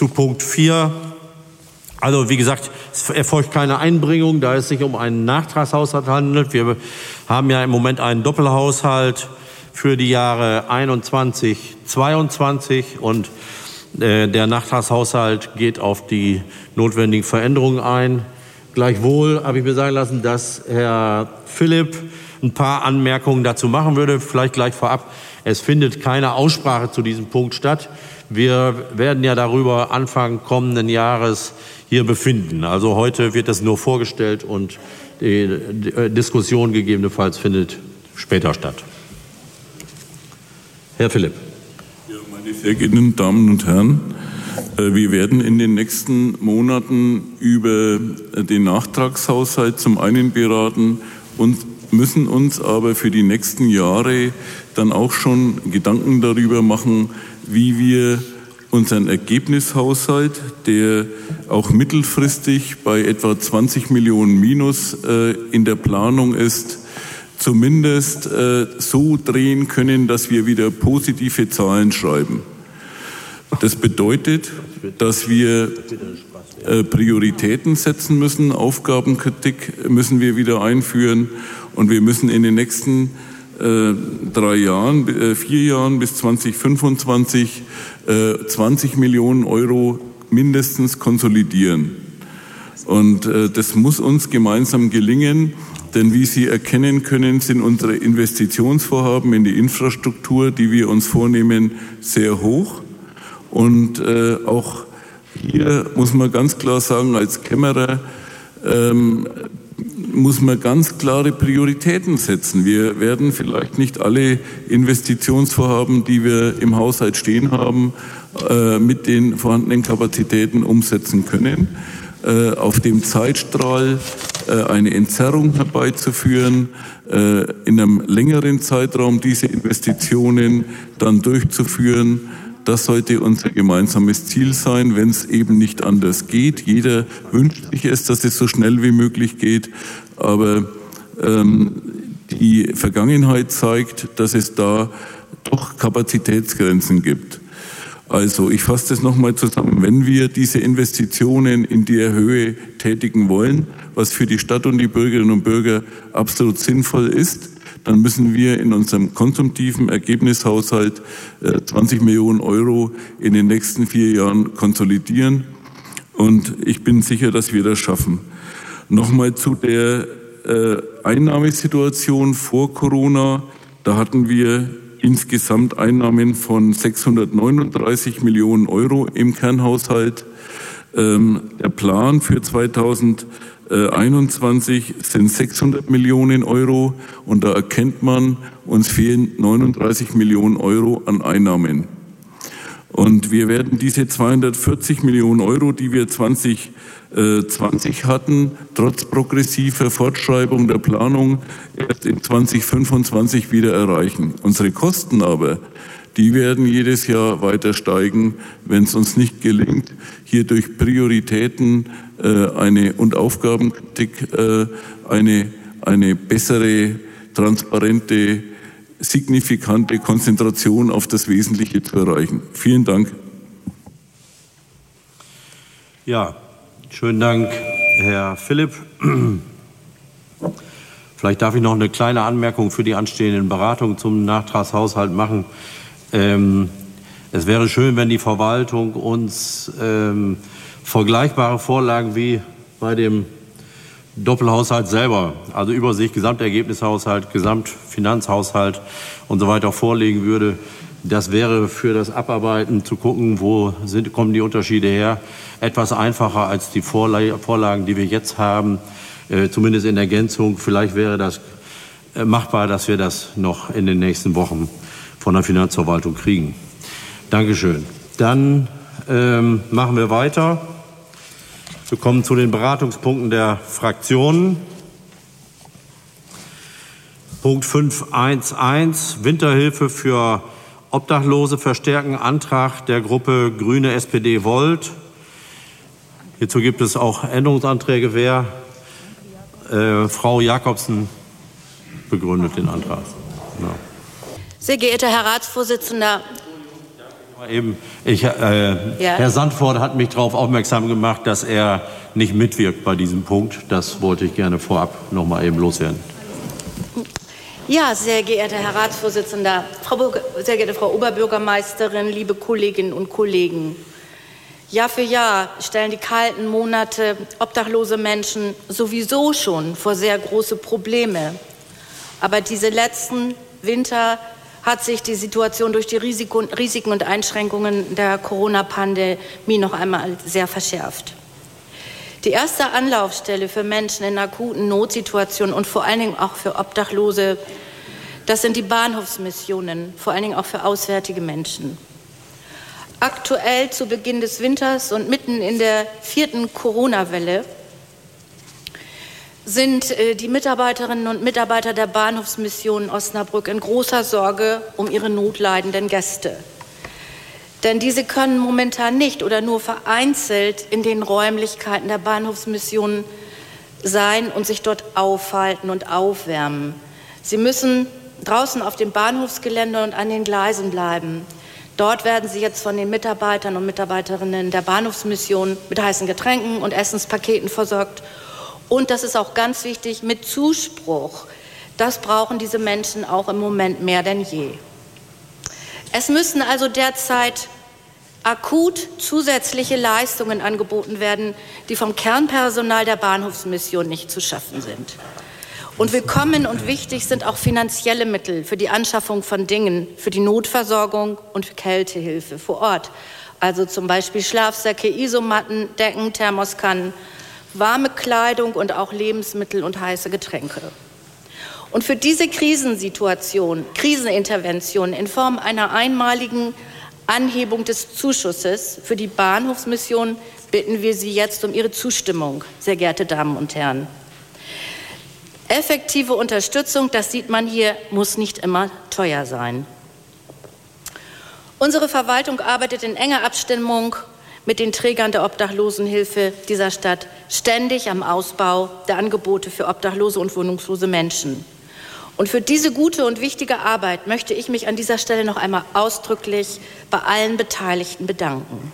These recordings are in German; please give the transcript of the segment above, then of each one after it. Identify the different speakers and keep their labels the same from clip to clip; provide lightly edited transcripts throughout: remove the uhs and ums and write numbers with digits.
Speaker 1: zu Punkt 4. Also wie gesagt, es erfolgt keine Einbringung, da es sich um einen Nachtragshaushalt handelt. Wir haben ja im Moment einen Doppelhaushalt für die Jahre 21, 22 und der Nachtragshaushalt geht auf die notwendigen Veränderungen ein. Gleichwohl habe ich mir sagen lassen, dass Herr Philipp ein paar Anmerkungen dazu machen würde. Vielleicht gleich vorab. Es findet keine Aussprache zu diesem Punkt statt. Wir werden ja darüber Anfang kommenden Jahres hier befinden. Also heute wird das nur vorgestellt und die Diskussion gegebenenfalls findet später statt. Herr Philipp.
Speaker 2: Ja, meine sehr geehrten Damen und Herren, wir werden in den nächsten Monaten über den Nachtragshaushalt zum einen beraten und müssen uns aber für die nächsten Jahre dann auch schon Gedanken darüber machen, wie wir unseren Ergebnishaushalt, der auch mittelfristig bei etwa 20 Millionen Minus in der Planung ist, zumindest so drehen können, dass wir wieder positive Zahlen schreiben. Das bedeutet, dass wir Prioritäten setzen müssen, Aufgabenkritik müssen wir wieder einführen und wir müssen in den nächsten 4 Jahren bis 2025 20 Millionen Euro mindestens konsolidieren. Und das muss uns gemeinsam gelingen, denn wie Sie erkennen können, sind unsere Investitionsvorhaben in die Infrastruktur, die wir uns vornehmen, sehr hoch. Und auch hier muss man ganz klar sagen, als Kämmerer muss man ganz klare Prioritäten setzen. Wir werden vielleicht nicht alle Investitionsvorhaben, die wir im Haushalt stehen haben, mit den vorhandenen Kapazitäten umsetzen können. Auf dem Zeitstrahl eine Entzerrung herbeizuführen, in einem längeren Zeitraum diese Investitionen dann durchzuführen, das sollte unser gemeinsames Ziel sein, wenn es eben nicht anders geht. Jeder wünscht sich es, dass es so schnell wie möglich geht, aber die Vergangenheit zeigt, dass es da doch Kapazitätsgrenzen gibt. Also ich fasse das nochmal zusammen. Wenn wir diese Investitionen in der Höhe tätigen wollen, was für die Stadt und die Bürgerinnen und Bürger absolut sinnvoll ist, dann müssen wir in unserem konsumtiven Ergebnishaushalt 20 Millionen Euro in den nächsten 4 Jahren konsolidieren. Und ich bin sicher, dass wir das schaffen. Nochmal zu der Einnahmesituation vor Corona. Da hatten wir insgesamt Einnahmen von 639 Millionen Euro im Kernhaushalt. Der Plan für 2021 sind 600 Millionen Euro und da erkennt man, uns fehlen 39 Millionen Euro an Einnahmen. Und wir werden diese 240 Millionen Euro, die wir 2020 hatten, trotz progressiver Fortschreibung der Planung erst in 2025 wieder erreichen. Unsere Kosten aber, die werden jedes Jahr weiter steigen, wenn es uns nicht gelingt, hier durch Prioritäten und Aufgabenkritik eine bessere, transparente, signifikante Konzentration auf das Wesentliche zu erreichen. Vielen Dank.
Speaker 1: Ja, schönen Dank, Herr Philipp. Vielleicht darf ich noch eine kleine Anmerkung für die anstehenden Beratungen zum Nachtragshaushalt machen. Es wäre schön, wenn die Verwaltung uns vergleichbare Vorlagen wie bei dem Doppelhaushalt selber, also Übersicht, Gesamtergebnishaushalt, Gesamtfinanzhaushalt und so weiter vorlegen würde. Das wäre für das Abarbeiten zu gucken, kommen die Unterschiede her, etwas einfacher als die Vorlagen, die wir jetzt haben, zumindest in Ergänzung. Vielleicht wäre das machbar, dass wir das noch in den nächsten Wochen von der Finanzverwaltung kriegen. Dankeschön. Dann machen wir weiter. Wir kommen zu den Beratungspunkten der Fraktionen. Punkt 5.1.1 Winterhilfe für Obdachlose verstärken, Antrag der Gruppe Grüne SPD Volt. Hierzu gibt es auch Änderungsanträge. Frau Jakobsen begründet den Antrag. Ja.
Speaker 3: Sehr geehrter Herr Ratsvorsitzender,
Speaker 1: Herr Sandfort hat mich darauf aufmerksam gemacht, dass er nicht mitwirkt bei diesem Punkt. Das wollte ich gerne vorab noch mal eben loswerden.
Speaker 3: Ja, sehr geehrter Herr Ratsvorsitzender, sehr geehrte Frau Oberbürgermeisterin, liebe Kolleginnen und Kollegen. Jahr für Jahr stellen die kalten Monate obdachlose Menschen sowieso schon vor sehr große Probleme. Aber diese letzten Winter hat sich die Situation durch die Risiken und Einschränkungen der Corona-Pandemie noch einmal sehr verschärft. Die erste Anlaufstelle für Menschen in akuten Notsituationen und vor allen Dingen auch für Obdachlose, das sind die Bahnhofsmissionen, vor allen Dingen auch für auswärtige Menschen. Aktuell zu Beginn des Winters und mitten in der 4. Corona-Welle sind die Mitarbeiterinnen und Mitarbeiter der Bahnhofsmission Osnabrück in großer Sorge um ihre notleidenden Gäste. Denn diese können momentan nicht oder nur vereinzelt in den Räumlichkeiten der Bahnhofsmission sein und sich dort aufhalten und aufwärmen. Sie müssen draußen auf dem Bahnhofsgelände und an den Gleisen bleiben. Dort werden sie jetzt von den Mitarbeitern und Mitarbeiterinnen der Bahnhofsmission mit heißen Getränken und Essenspaketen versorgt. Und das ist auch ganz wichtig, mit Zuspruch. Das brauchen diese Menschen auch im Moment mehr denn je. Es müssen also derzeit akut zusätzliche Leistungen angeboten werden, die vom Kernpersonal der Bahnhofsmission nicht zu schaffen sind. Und willkommen und wichtig sind auch finanzielle Mittel für die Anschaffung von Dingen, für die Notversorgung und für Kältehilfe vor Ort. Also zum Beispiel Schlafsäcke, Isomatten, Decken, Thermoskannen, warme Kleidung und auch Lebensmittel und heiße Getränke. Und für diese Krisenintervention in Form einer einmaligen Anhebung des Zuschusses für die Bahnhofsmission bitten wir Sie jetzt um Ihre Zustimmung, sehr geehrte Damen und Herren. Effektive Unterstützung, das sieht man hier, muss nicht immer teuer sein. Unsere Verwaltung arbeitet in enger Abstimmung mit den Trägern der Obdachlosenhilfe dieser Stadt ständig am Ausbau der Angebote für obdachlose und wohnungslose Menschen. Und für diese gute und wichtige Arbeit möchte ich mich an dieser Stelle noch einmal ausdrücklich bei allen Beteiligten bedanken.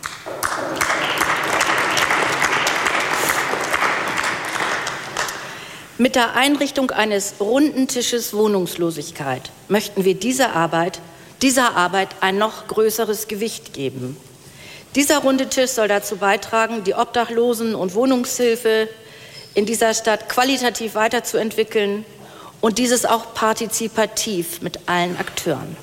Speaker 3: Mit der Einrichtung eines runden Tisches Wohnungslosigkeit möchten wir dieser Arbeit ein noch größeres Gewicht geben. Dieser runde Tisch soll dazu beitragen, die Obdachlosen- und Wohnungshilfe in dieser Stadt qualitativ weiterzuentwickeln und dieses auch partizipativ mit allen Akteuren.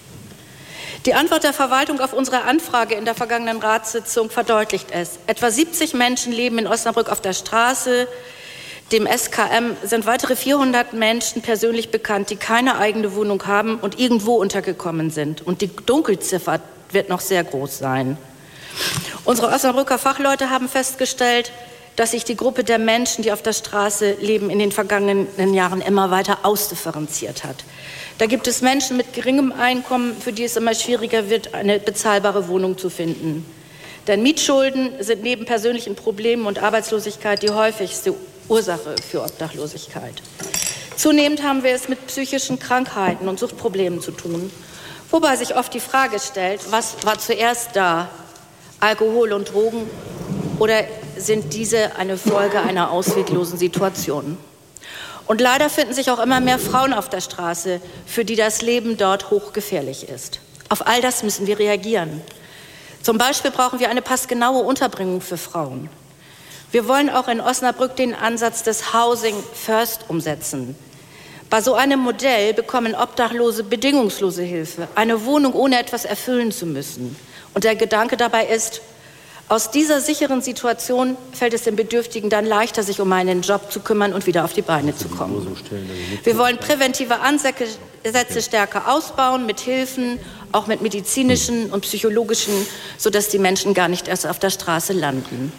Speaker 3: Die Antwort der Verwaltung auf unsere Anfrage in der vergangenen Ratssitzung verdeutlicht es. Etwa 70 Menschen leben in Osnabrück auf der Straße. Dem SKM sind weitere 400 Menschen persönlich bekannt, die keine eigene Wohnung haben und irgendwo untergekommen sind. Und die Dunkelziffer wird noch sehr groß sein. Unsere Osnabrücker Fachleute haben festgestellt, dass sich die Gruppe der Menschen, die auf der Straße leben, in den vergangenen Jahren immer weiter ausdifferenziert hat. Da gibt es Menschen mit geringem Einkommen, für die es immer schwieriger wird, eine bezahlbare Wohnung zu finden. Denn Mietschulden sind neben persönlichen Problemen und Arbeitslosigkeit die häufigste Ursache für Obdachlosigkeit. Zunehmend haben wir es mit psychischen Krankheiten und Suchtproblemen zu tun, wobei sich oft die Frage stellt, was war zuerst da? Alkohol und Drogen oder sind diese eine Folge einer ausweglosen Situation? Und leider finden sich auch immer mehr Frauen auf der Straße, für die das Leben dort hochgefährlich ist. Auf all das müssen wir reagieren. Zum Beispiel brauchen wir eine passgenaue Unterbringung für Frauen. Wir wollen auch in Osnabrück den Ansatz des Housing First umsetzen. Bei so einem Modell bekommen Obdachlose bedingungslose Hilfe, eine Wohnung ohne etwas erfüllen zu müssen. Und der Gedanke dabei ist, aus dieser sicheren Situation fällt es den Bedürftigen dann leichter, sich um einen Job zu kümmern und wieder auf die Beine zu kommen. Wir wollen präventive Ansätze stärker ausbauen mit Hilfen, auch mit medizinischen und psychologischen, sodass die Menschen gar nicht erst auf der Straße landen.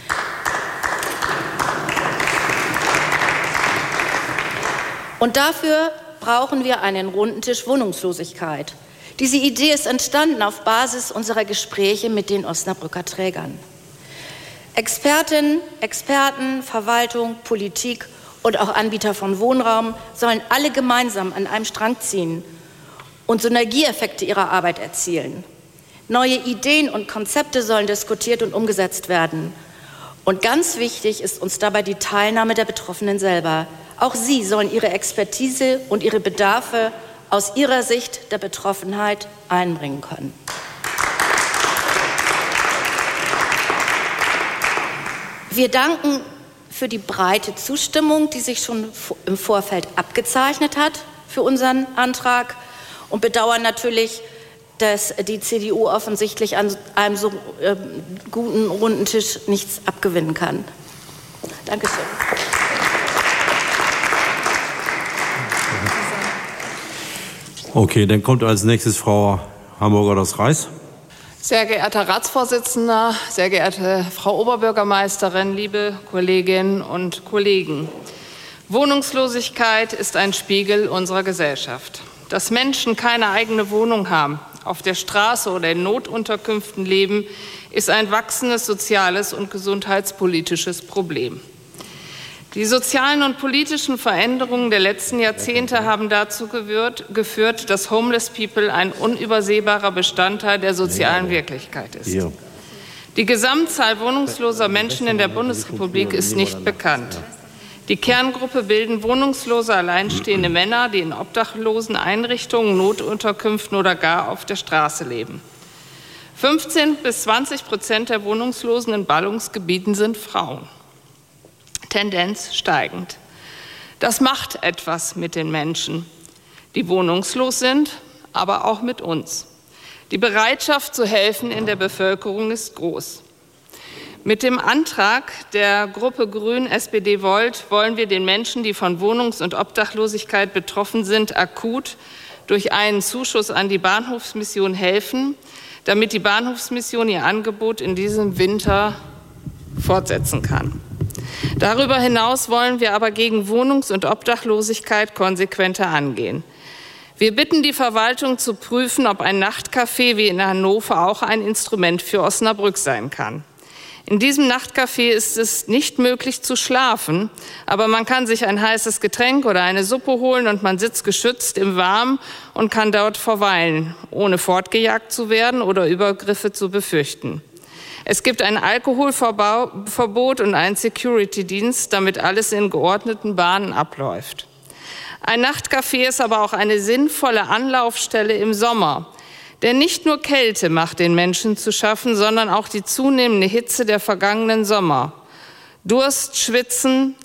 Speaker 3: Und dafür brauchen wir einen runden Tisch Wohnungslosigkeit. Diese Idee ist entstanden auf Basis unserer Gespräche mit den Osnabrücker Trägern. Expertinnen, Experten, Verwaltung, Politik und auch Anbieter von Wohnraum sollen alle gemeinsam an einem Strang ziehen und Synergieeffekte ihrer Arbeit erzielen. Neue Ideen und Konzepte sollen diskutiert und umgesetzt werden. Und ganz wichtig ist uns dabei die Teilnahme der Betroffenen selber. Auch sie sollen ihre Expertise und ihre Bedarfe aus ihrer Sicht der Betroffenheit einbringen können. Wir danken für die breite Zustimmung, die sich schon im Vorfeld abgezeichnet hat für unseren Antrag und bedauern natürlich, dass die CDU offensichtlich an einem so guten runden Tisch nichts abgewinnen kann. Dankeschön.
Speaker 1: Okay, dann kommt als nächstes Frau Hamburger-Reis.
Speaker 4: Sehr geehrter Ratsvorsitzender, sehr geehrte Frau Oberbürgermeisterin, liebe Kolleginnen und Kollegen. Wohnungslosigkeit ist ein Spiegel unserer Gesellschaft. Dass Menschen keine eigene Wohnung haben, auf der Straße oder in Notunterkünften leben, ist ein wachsendes soziales und gesundheitspolitisches Problem. Die sozialen und politischen Veränderungen der letzten Jahrzehnte haben dazu geführt, dass Homeless People ein unübersehbarer Bestandteil der sozialen Wirklichkeit ist. Die Gesamtzahl wohnungsloser Menschen in der Bundesrepublik ist nicht bekannt. Die Kerngruppe bilden wohnungslose, alleinstehende Männer, die in obdachlosen Einrichtungen, Notunterkünften oder gar auf der Straße leben. 15-20% der Wohnungslosen in Ballungsgebieten sind Frauen. Tendenz steigend. Das macht etwas mit den Menschen, die wohnungslos sind, aber auch mit uns. Die Bereitschaft zu helfen in der Bevölkerung ist groß. Mit dem Antrag der Gruppe Grün-SPD-Volt wollen wir den Menschen, die von Wohnungs- und Obdachlosigkeit betroffen sind, akut durch einen Zuschuss an die Bahnhofsmission helfen, damit die Bahnhofsmission ihr Angebot in diesem Winter fortsetzen kann. Darüber hinaus wollen wir aber gegen Wohnungs- und Obdachlosigkeit konsequenter angehen. Wir bitten die Verwaltung zu prüfen, ob ein Nachtcafé wie in Hannover auch ein Instrument für Osnabrück sein kann. In diesem Nachtcafé ist es nicht möglich zu schlafen, aber man kann sich ein heißes Getränk oder eine Suppe holen und man sitzt geschützt im Warmen und kann dort verweilen, ohne fortgejagt zu werden oder Übergriffe zu befürchten. Es gibt ein Alkoholverbot und einen Security-Dienst, damit alles in geordneten Bahnen abläuft. Ein Nachtcafé ist aber auch eine sinnvolle Anlaufstelle im Sommer. Denn nicht nur Kälte macht den Menschen zu schaffen, sondern auch die zunehmende Hitze der vergangenen Sommer. Durst, Schwitzen,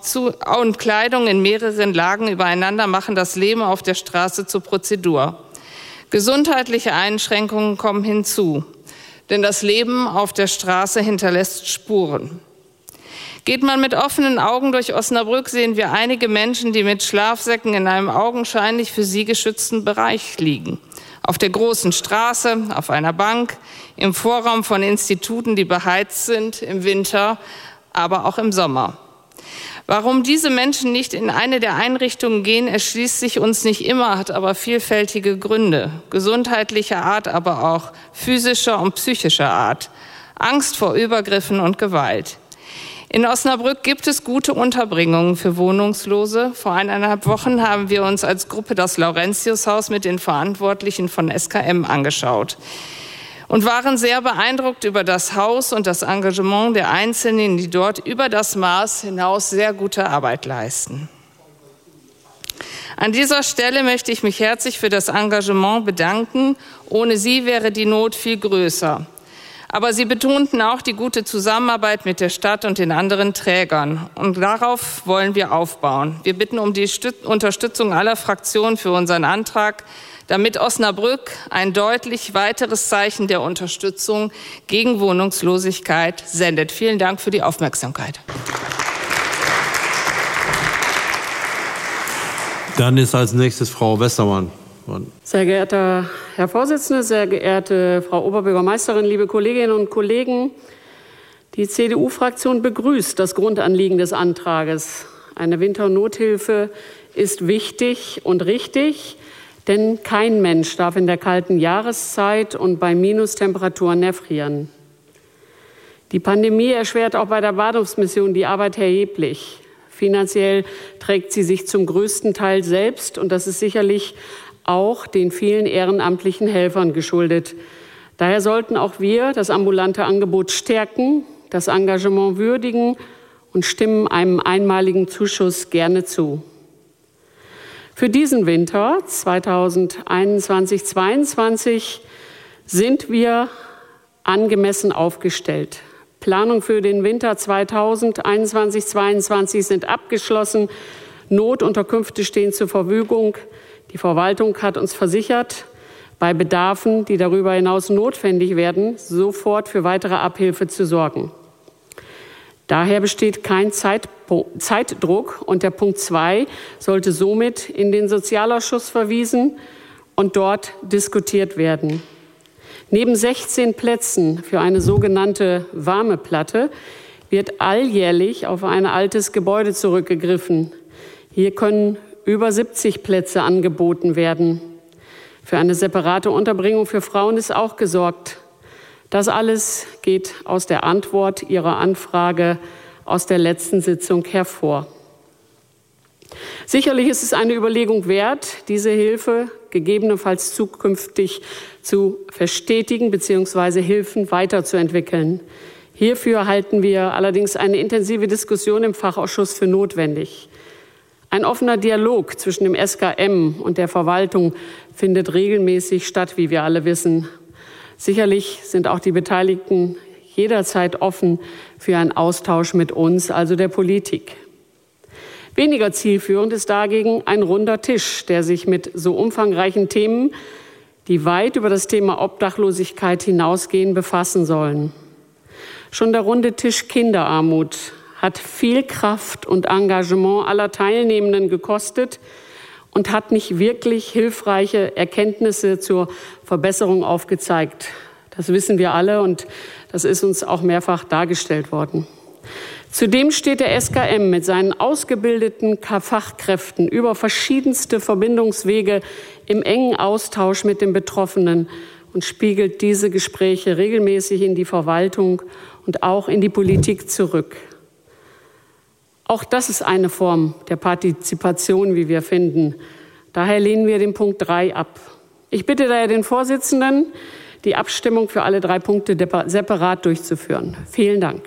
Speaker 4: und Kleidung in mehreren Lagen übereinander machen das Leben auf der Straße zur Prozedur. Gesundheitliche Einschränkungen kommen hinzu. Denn das Leben auf der Straße hinterlässt Spuren. Geht man mit offenen Augen durch Osnabrück, sehen wir einige Menschen, die mit Schlafsäcken in einem augenscheinlich für sie geschützten Bereich liegen. Auf der großen Straße, auf einer Bank, im Vorraum von Instituten, die beheizt sind, im Winter, aber auch im Sommer. Warum diese Menschen nicht in eine der Einrichtungen gehen, erschließt sich uns nicht immer, hat aber vielfältige Gründe. Gesundheitlicher Art, aber auch physischer und psychischer Art. Angst vor Übergriffen und Gewalt. In Osnabrück gibt es gute Unterbringungen für Wohnungslose. Vor 1,5 Wochen haben wir uns als Gruppe das Laurentius-Haus mit den Verantwortlichen von SKM angeschaut und waren sehr beeindruckt über das Haus und das Engagement der Einzelnen, die dort über das Maß hinaus sehr gute Arbeit leisten. An dieser Stelle möchte ich mich herzlich für das Engagement bedanken. Ohne sie wäre die Not viel größer. Aber sie betonten auch die gute Zusammenarbeit mit der Stadt und den anderen Trägern. Und darauf wollen wir aufbauen. Wir bitten um die Unterstützung aller Fraktionen für unseren Antrag, damit Osnabrück ein deutlich weiteres Zeichen der Unterstützung gegen Wohnungslosigkeit sendet. Vielen Dank für die Aufmerksamkeit.
Speaker 1: Dann ist als nächstes Frau Westermann.
Speaker 5: Sehr geehrter Herr Vorsitzender, sehr geehrte Frau Oberbürgermeisterin, liebe Kolleginnen und Kollegen! Die CDU-Fraktion begrüßt das Grundanliegen des Antrages. Eine Winternothilfe ist wichtig und richtig, denn kein Mensch darf in der kalten Jahreszeit und bei Minustemperaturen erfrieren. Die Pandemie erschwert auch bei der Bahnhofsmission die Arbeit erheblich. Finanziell trägt sie sich zum größten Teil selbst und das ist sicherlich auch den vielen ehrenamtlichen Helfern geschuldet. Daher sollten auch wir das ambulante Angebot stärken, das Engagement würdigen und stimmen einem einmaligen Zuschuss gerne zu. Für diesen Winter 2021/22 sind wir angemessen aufgestellt. Planungen für den Winter 2021/22 sind abgeschlossen. Notunterkünfte stehen zur Verfügung. Die Verwaltung hat uns versichert, bei Bedarfen, die darüber hinaus notwendig werden, sofort für weitere Abhilfe zu sorgen. Daher besteht kein Zeitdruck und der Punkt 2 sollte somit in den Sozialausschuss verwiesen und dort diskutiert werden. Neben 16 Plätzen für eine sogenannte warme Platte wird alljährlich auf ein altes Gebäude zurückgegriffen. Hier können über 70 Plätze angeboten werden. Für eine separate Unterbringung für Frauen ist auch gesorgt. Das alles geht aus der Antwort Ihrer Anfrage aus der letzten Sitzung hervor. Sicherlich ist es eine Überlegung wert, diese Hilfe gegebenenfalls zukünftig zu verstetigen bzw. Hilfen weiterzuentwickeln. Hierfür halten wir allerdings eine intensive Diskussion im Fachausschuss für notwendig. Ein offener Dialog zwischen dem SKM und der Verwaltung findet regelmäßig statt, wie wir alle wissen. Sicherlich sind auch die Beteiligten jederzeit offen für einen Austausch mit uns, also der Politik. Weniger zielführend ist dagegen ein runder Tisch, der sich mit so umfangreichen Themen, die weit über das Thema Obdachlosigkeit hinausgehen, befassen sollen. Schon der runde Tisch Kinderarmut hat viel Kraft und Engagement aller Teilnehmenden gekostet und hat nicht wirklich hilfreiche Erkenntnisse zur Verbesserung aufgezeigt. Das wissen wir alle und das ist uns auch mehrfach dargestellt worden. Zudem steht der SKM mit seinen ausgebildeten Fachkräften über verschiedenste Verbindungswege im engen Austausch mit den Betroffenen und spiegelt diese Gespräche regelmäßig in die Verwaltung und auch in die Politik zurück. Auch das ist eine Form der Partizipation, wie wir finden. Daher lehnen wir den Punkt 3 ab. Ich bitte daher den Vorsitzenden, die Abstimmung für alle 3 Punkte separat durchzuführen. Vielen Dank.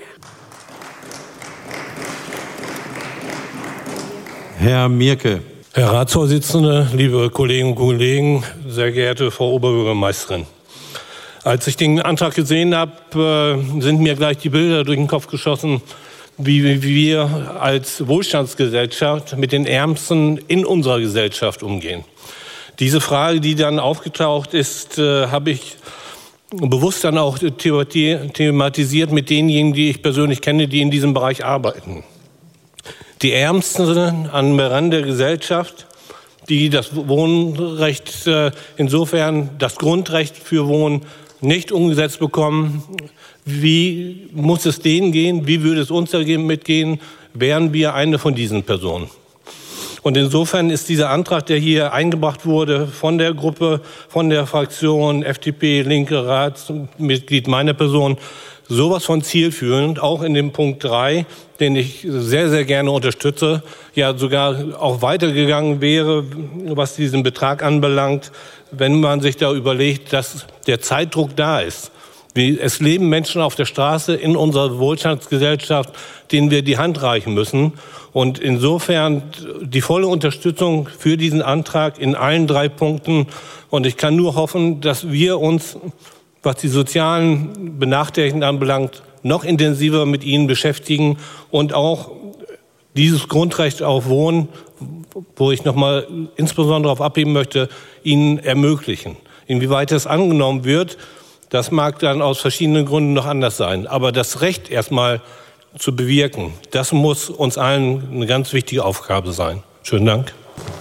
Speaker 1: Herr Mierke.
Speaker 6: Herr Ratsvorsitzender, liebe Kolleginnen und Kollegen, sehr geehrte Frau Oberbürgermeisterin. Als ich den Antrag gesehen habe, sind mir gleich die Bilder durch den Kopf geschossen, wie wir als Wohlstandsgesellschaft mit den Ärmsten in unserer Gesellschaft umgehen. Diese Frage, die dann aufgetaucht ist, habe ich bewusst dann auch thematisiert mit denjenigen, die ich persönlich kenne, die in diesem Bereich arbeiten. Die Ärmsten am Rand der Gesellschaft, die das Wohnrecht, insofern das Grundrecht für Wohnen nicht umgesetzt bekommen. Wie muss es denen gehen? Wie würde es uns damit gehen? Wären wir eine von diesen Personen? Und insofern ist dieser Antrag, der hier eingebracht wurde von der Gruppe, von der Fraktion FDP, Linke, Ratsmitglied meiner Person, sowas von zielführend, auch in dem Punkt 3, den ich sehr, sehr gerne unterstütze, ja sogar auch weitergegangen wäre, was diesen Betrag anbelangt, wenn man sich da überlegt, dass der Zeitdruck da ist. Es leben Menschen auf der Straße in unserer Wohlstandsgesellschaft, denen wir die Hand reichen müssen. Und insofern die volle Unterstützung für diesen Antrag in allen 3 Punkten. Und ich kann nur hoffen, dass wir uns, was die sozialen Benachteiligten anbelangt, noch intensiver mit ihnen beschäftigen und auch dieses Grundrecht auf Wohnen, wo ich nochmal insbesondere darauf abheben möchte, ihnen ermöglichen. Inwieweit das angenommen wird, das mag dann aus verschiedenen Gründen noch anders sein. Aber das Recht erstmal zu bewirken, das muss uns allen eine ganz wichtige Aufgabe sein. Schönen Dank.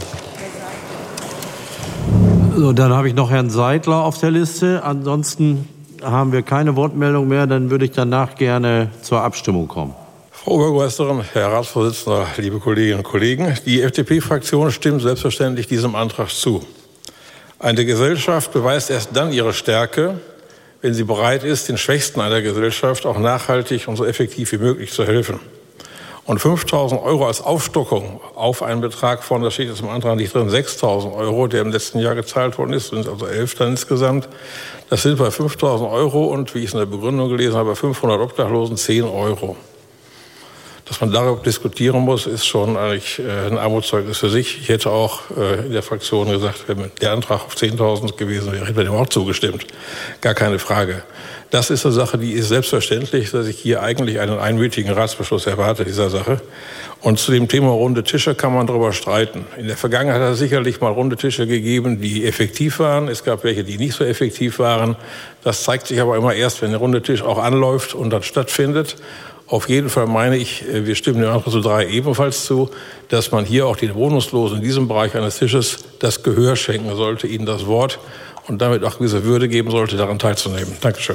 Speaker 1: So, dann habe ich noch Herrn Seidler auf der Liste. Ansonsten haben wir keine Wortmeldung mehr. Dann würde ich danach gerne zur Abstimmung kommen.
Speaker 7: Frau Bürgermeisterin, Herr Ratsvorsitzender, liebe Kolleginnen und Kollegen, die FDP-Fraktion stimmt selbstverständlich diesem Antrag zu. Eine Gesellschaft beweist erst dann ihre Stärke, wenn sie bereit ist, den Schwächsten einer Gesellschaft auch nachhaltig und so effektiv wie möglich zu helfen. Und 5.000 € als Aufstockung auf einen Betrag von, da steht jetzt im Antrag nicht drin, 6.000 €, der im letzten Jahr gezahlt worden ist, sind also 11 dann insgesamt. Das sind bei 5.000 € und, wie ich es in der Begründung gelesen habe, bei 500 Obdachlosen 10 €. Dass man darüber diskutieren muss, ist schon eigentlich ein Armutszeugnis für sich. Ich hätte auch in der Fraktion gesagt, wenn der Antrag auf 10.000 gewesen wäre, hätten wir dem auch zugestimmt. Gar keine Frage. Das ist eine Sache, die ist selbstverständlich, dass ich hier eigentlich einen einmütigen Ratsbeschluss erwarte dieser Sache. Und zu dem Thema runde Tische kann man darüber streiten. In der Vergangenheit hat es sicherlich mal runde Tische gegeben, die effektiv waren. Es gab welche, die nicht so effektiv waren. Das zeigt sich aber immer erst, wenn der runde Tisch auch anläuft und dann stattfindet. Auf jeden Fall meine ich, wir stimmen dem Antrag zu 3 ebenfalls zu, dass man hier auch den Wohnungslosen in diesem Bereich eines Tisches das Gehör schenken sollte, ihnen das Wort und damit auch gewisse Würde geben sollte, daran teilzunehmen. Dankeschön.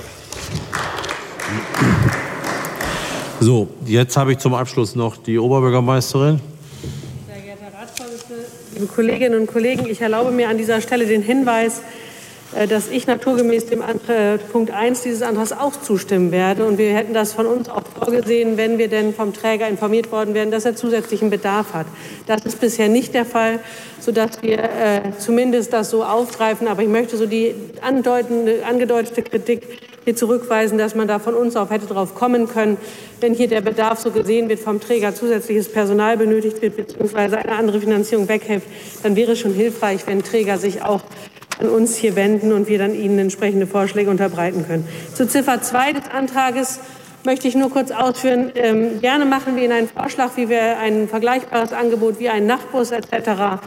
Speaker 1: So, jetzt habe ich zum Abschluss noch die Oberbürgermeisterin.
Speaker 8: Sehr geehrter Herr Ratsvorsitzender, liebe Kolleginnen und Kollegen, ich erlaube mir an dieser Stelle den Hinweis, dass ich naturgemäß dem Punkt 1 dieses Antrags auch zustimmen werde. Und wir hätten das von uns auch vorgesehen, wenn wir denn vom Träger informiert worden wären, dass er zusätzlichen Bedarf hat. Das ist bisher nicht der Fall, sodass wir zumindest das so aufgreifen. Aber ich möchte so die angedeutete Kritik hier zurückweisen, dass man da von uns auch hätte drauf kommen können, wenn hier der Bedarf so gesehen wird, vom Träger zusätzliches Personal benötigt wird, beziehungsweise eine andere Finanzierung weghilft, dann wäre es schon hilfreich, wenn Träger sich auch an uns hier wenden und wir dann Ihnen entsprechende Vorschläge unterbreiten können. Zu Ziffer 2 des Antrages möchte ich nur kurz ausführen. Gerne machen wir Ihnen einen Vorschlag, wie wir ein vergleichbares Angebot wie einen Nachtbus etc.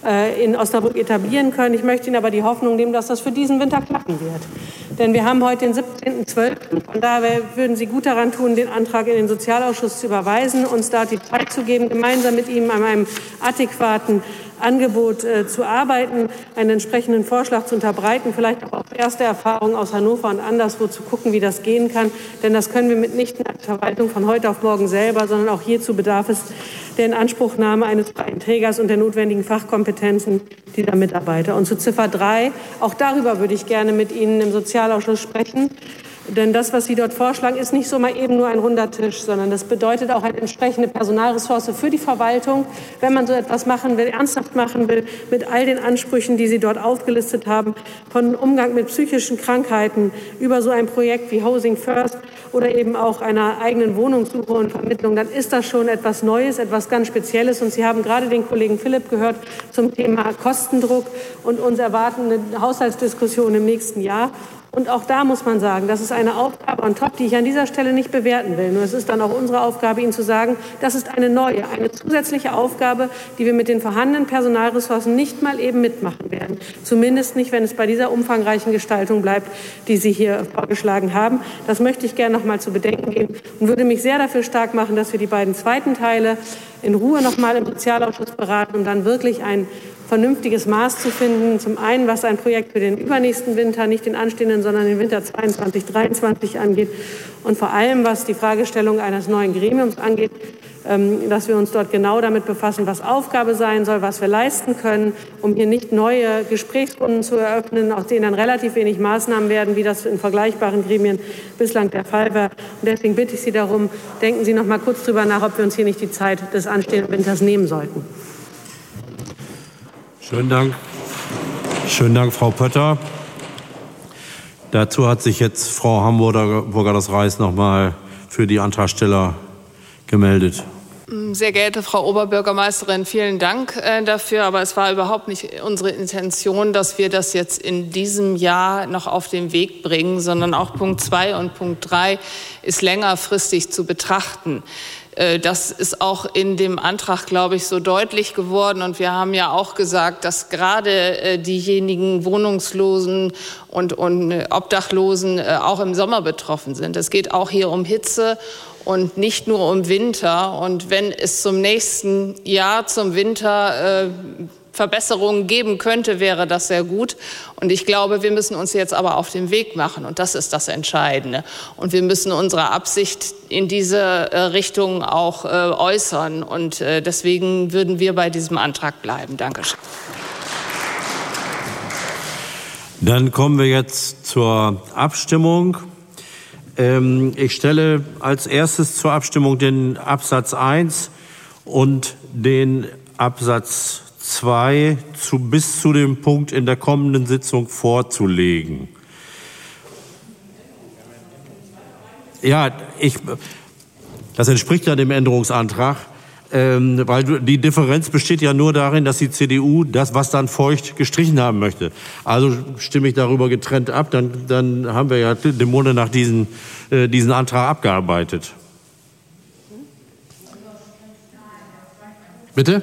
Speaker 8: in Osnabrück etablieren können. Ich möchte Ihnen aber die Hoffnung geben, dass das für diesen Winter klappen wird. Denn wir haben heute den 17.12. Von daher würden Sie gut daran tun, den Antrag in den Sozialausschuss zu überweisen, uns da die Zeit zu geben, gemeinsam mit ihm an einem adäquaten Angebot zu arbeiten, einen entsprechenden Vorschlag zu unterbreiten, vielleicht auch auf erste Erfahrungen aus Hannover und anderswo zu gucken, wie das gehen kann. Denn das können wir mitnichten als Verwaltung von heute auf morgen selber, sondern auch hierzu bedarf es der Inanspruchnahme eines freien Trägers und der notwendigen Fachkompetenzen dieser Mitarbeiter. Und zu Ziffer 3, auch darüber würde ich gerne mit Ihnen im Sozialausschuss sprechen. Denn das, was Sie dort vorschlagen, ist nicht so mal eben nur ein runder Tisch, sondern das bedeutet auch eine entsprechende Personalressource für die Verwaltung, wenn man so etwas machen will, ernsthaft machen will, mit all den Ansprüchen, die Sie dort aufgelistet haben, von Umgang mit psychischen Krankheiten über so ein Projekt wie Housing First oder eben auch einer eigenen Wohnungssuche und Vermittlung, dann ist das schon etwas Neues, etwas ganz Spezielles. Und Sie haben gerade den Kollegen Philipp gehört zum Thema Kostendruck und uns erwarten eine Haushaltsdiskussion im nächsten Jahr. Und auch da muss man sagen, das ist eine Aufgabe on top, die ich an dieser Stelle nicht bewerten will. Nur es ist dann auch unsere Aufgabe, Ihnen zu sagen, das ist eine neue, eine zusätzliche Aufgabe, die wir mit den vorhandenen Personalressourcen nicht mal eben mitmachen werden. Zumindest nicht, wenn es bei dieser umfangreichen Gestaltung bleibt, die Sie hier vorgeschlagen haben. Das möchte ich gerne noch mal zu bedenken geben und würde mich sehr dafür stark machen, dass wir die beiden zweiten Teile in Ruhe noch mal im Sozialausschuss beraten, um dann wirklich ein vernünftiges Maß zu finden. Zum einen, was ein Projekt für den übernächsten Winter, nicht den anstehenden, sondern den Winter 22, 23 angeht. Und vor allem, was die Fragestellung eines neuen Gremiums angeht, dass wir uns dort genau damit befassen, was Aufgabe sein soll, was wir leisten können, um hier nicht neue Gesprächsrunden zu eröffnen, aus denen dann relativ wenig Maßnahmen werden, wie das in vergleichbaren Gremien bislang der Fall war. Und deswegen bitte ich Sie darum, denken Sie noch mal kurz darüber nach, ob wir uns hier nicht die Zeit des anstehenden Winters nehmen sollten.
Speaker 1: Schönen Dank. Schönen Dank, Frau Pötter. Dazu hat sich jetzt Frau Hamburger das Reis noch mal für die Antragsteller gemeldet.
Speaker 4: Sehr geehrte Frau Oberbürgermeisterin, vielen Dank dafür. Aber es war überhaupt nicht unsere Intention, dass wir das jetzt in diesem Jahr noch auf den Weg bringen, sondern auch Punkt 2 und Punkt 3 ist längerfristig zu betrachten. Das ist auch in dem Antrag, glaube ich, so deutlich geworden. Und wir haben ja auch gesagt, dass gerade diejenigen Wohnungslosen und Obdachlosen auch im Sommer betroffen sind. Es geht auch hier um Hitze und nicht nur um Winter. Und wenn es zum nächsten Jahr, zum Winter, Verbesserungen geben könnte, wäre das sehr gut. Und ich glaube, wir müssen uns jetzt aber auf den Weg machen. Und das ist das Entscheidende. Und wir müssen unsere Absicht in diese Richtung auch äußern. Und deswegen würden wir bei diesem Antrag bleiben. Dankeschön.
Speaker 1: Dann kommen wir jetzt zur Abstimmung. Ich stelle als erstes zur Abstimmung den Absatz 1 und den Absatz 2 bis zu dem Punkt in der kommenden Sitzung vorzulegen. Ja, das entspricht ja dem Änderungsantrag, weil die Differenz besteht ja nur darin, dass die CDU das, was dann feucht, gestrichen haben möchte. Also stimme ich darüber getrennt ab, dann haben wir ja den Monat nach diesen Antrag abgearbeitet. Bitte?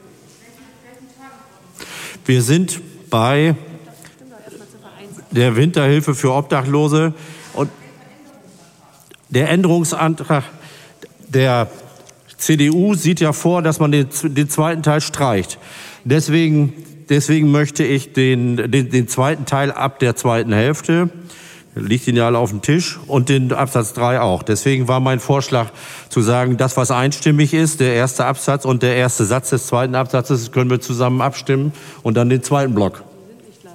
Speaker 1: Wir sind bei der Winterhilfe für Obdachlose und der Änderungsantrag der CDU sieht ja vor, dass man den zweiten Teil streicht. Deswegen möchte ich den zweiten Teil ab der zweiten Hälfte, liegt Ihnen ja alle auf dem Tisch, und den Absatz 3 auch. Deswegen war mein Vorschlag zu sagen, das, was einstimmig ist, der erste Absatz und der erste Satz des zweiten Absatzes, können wir zusammen abstimmen und dann den zweiten Block.
Speaker 8: Die sind nicht gleich.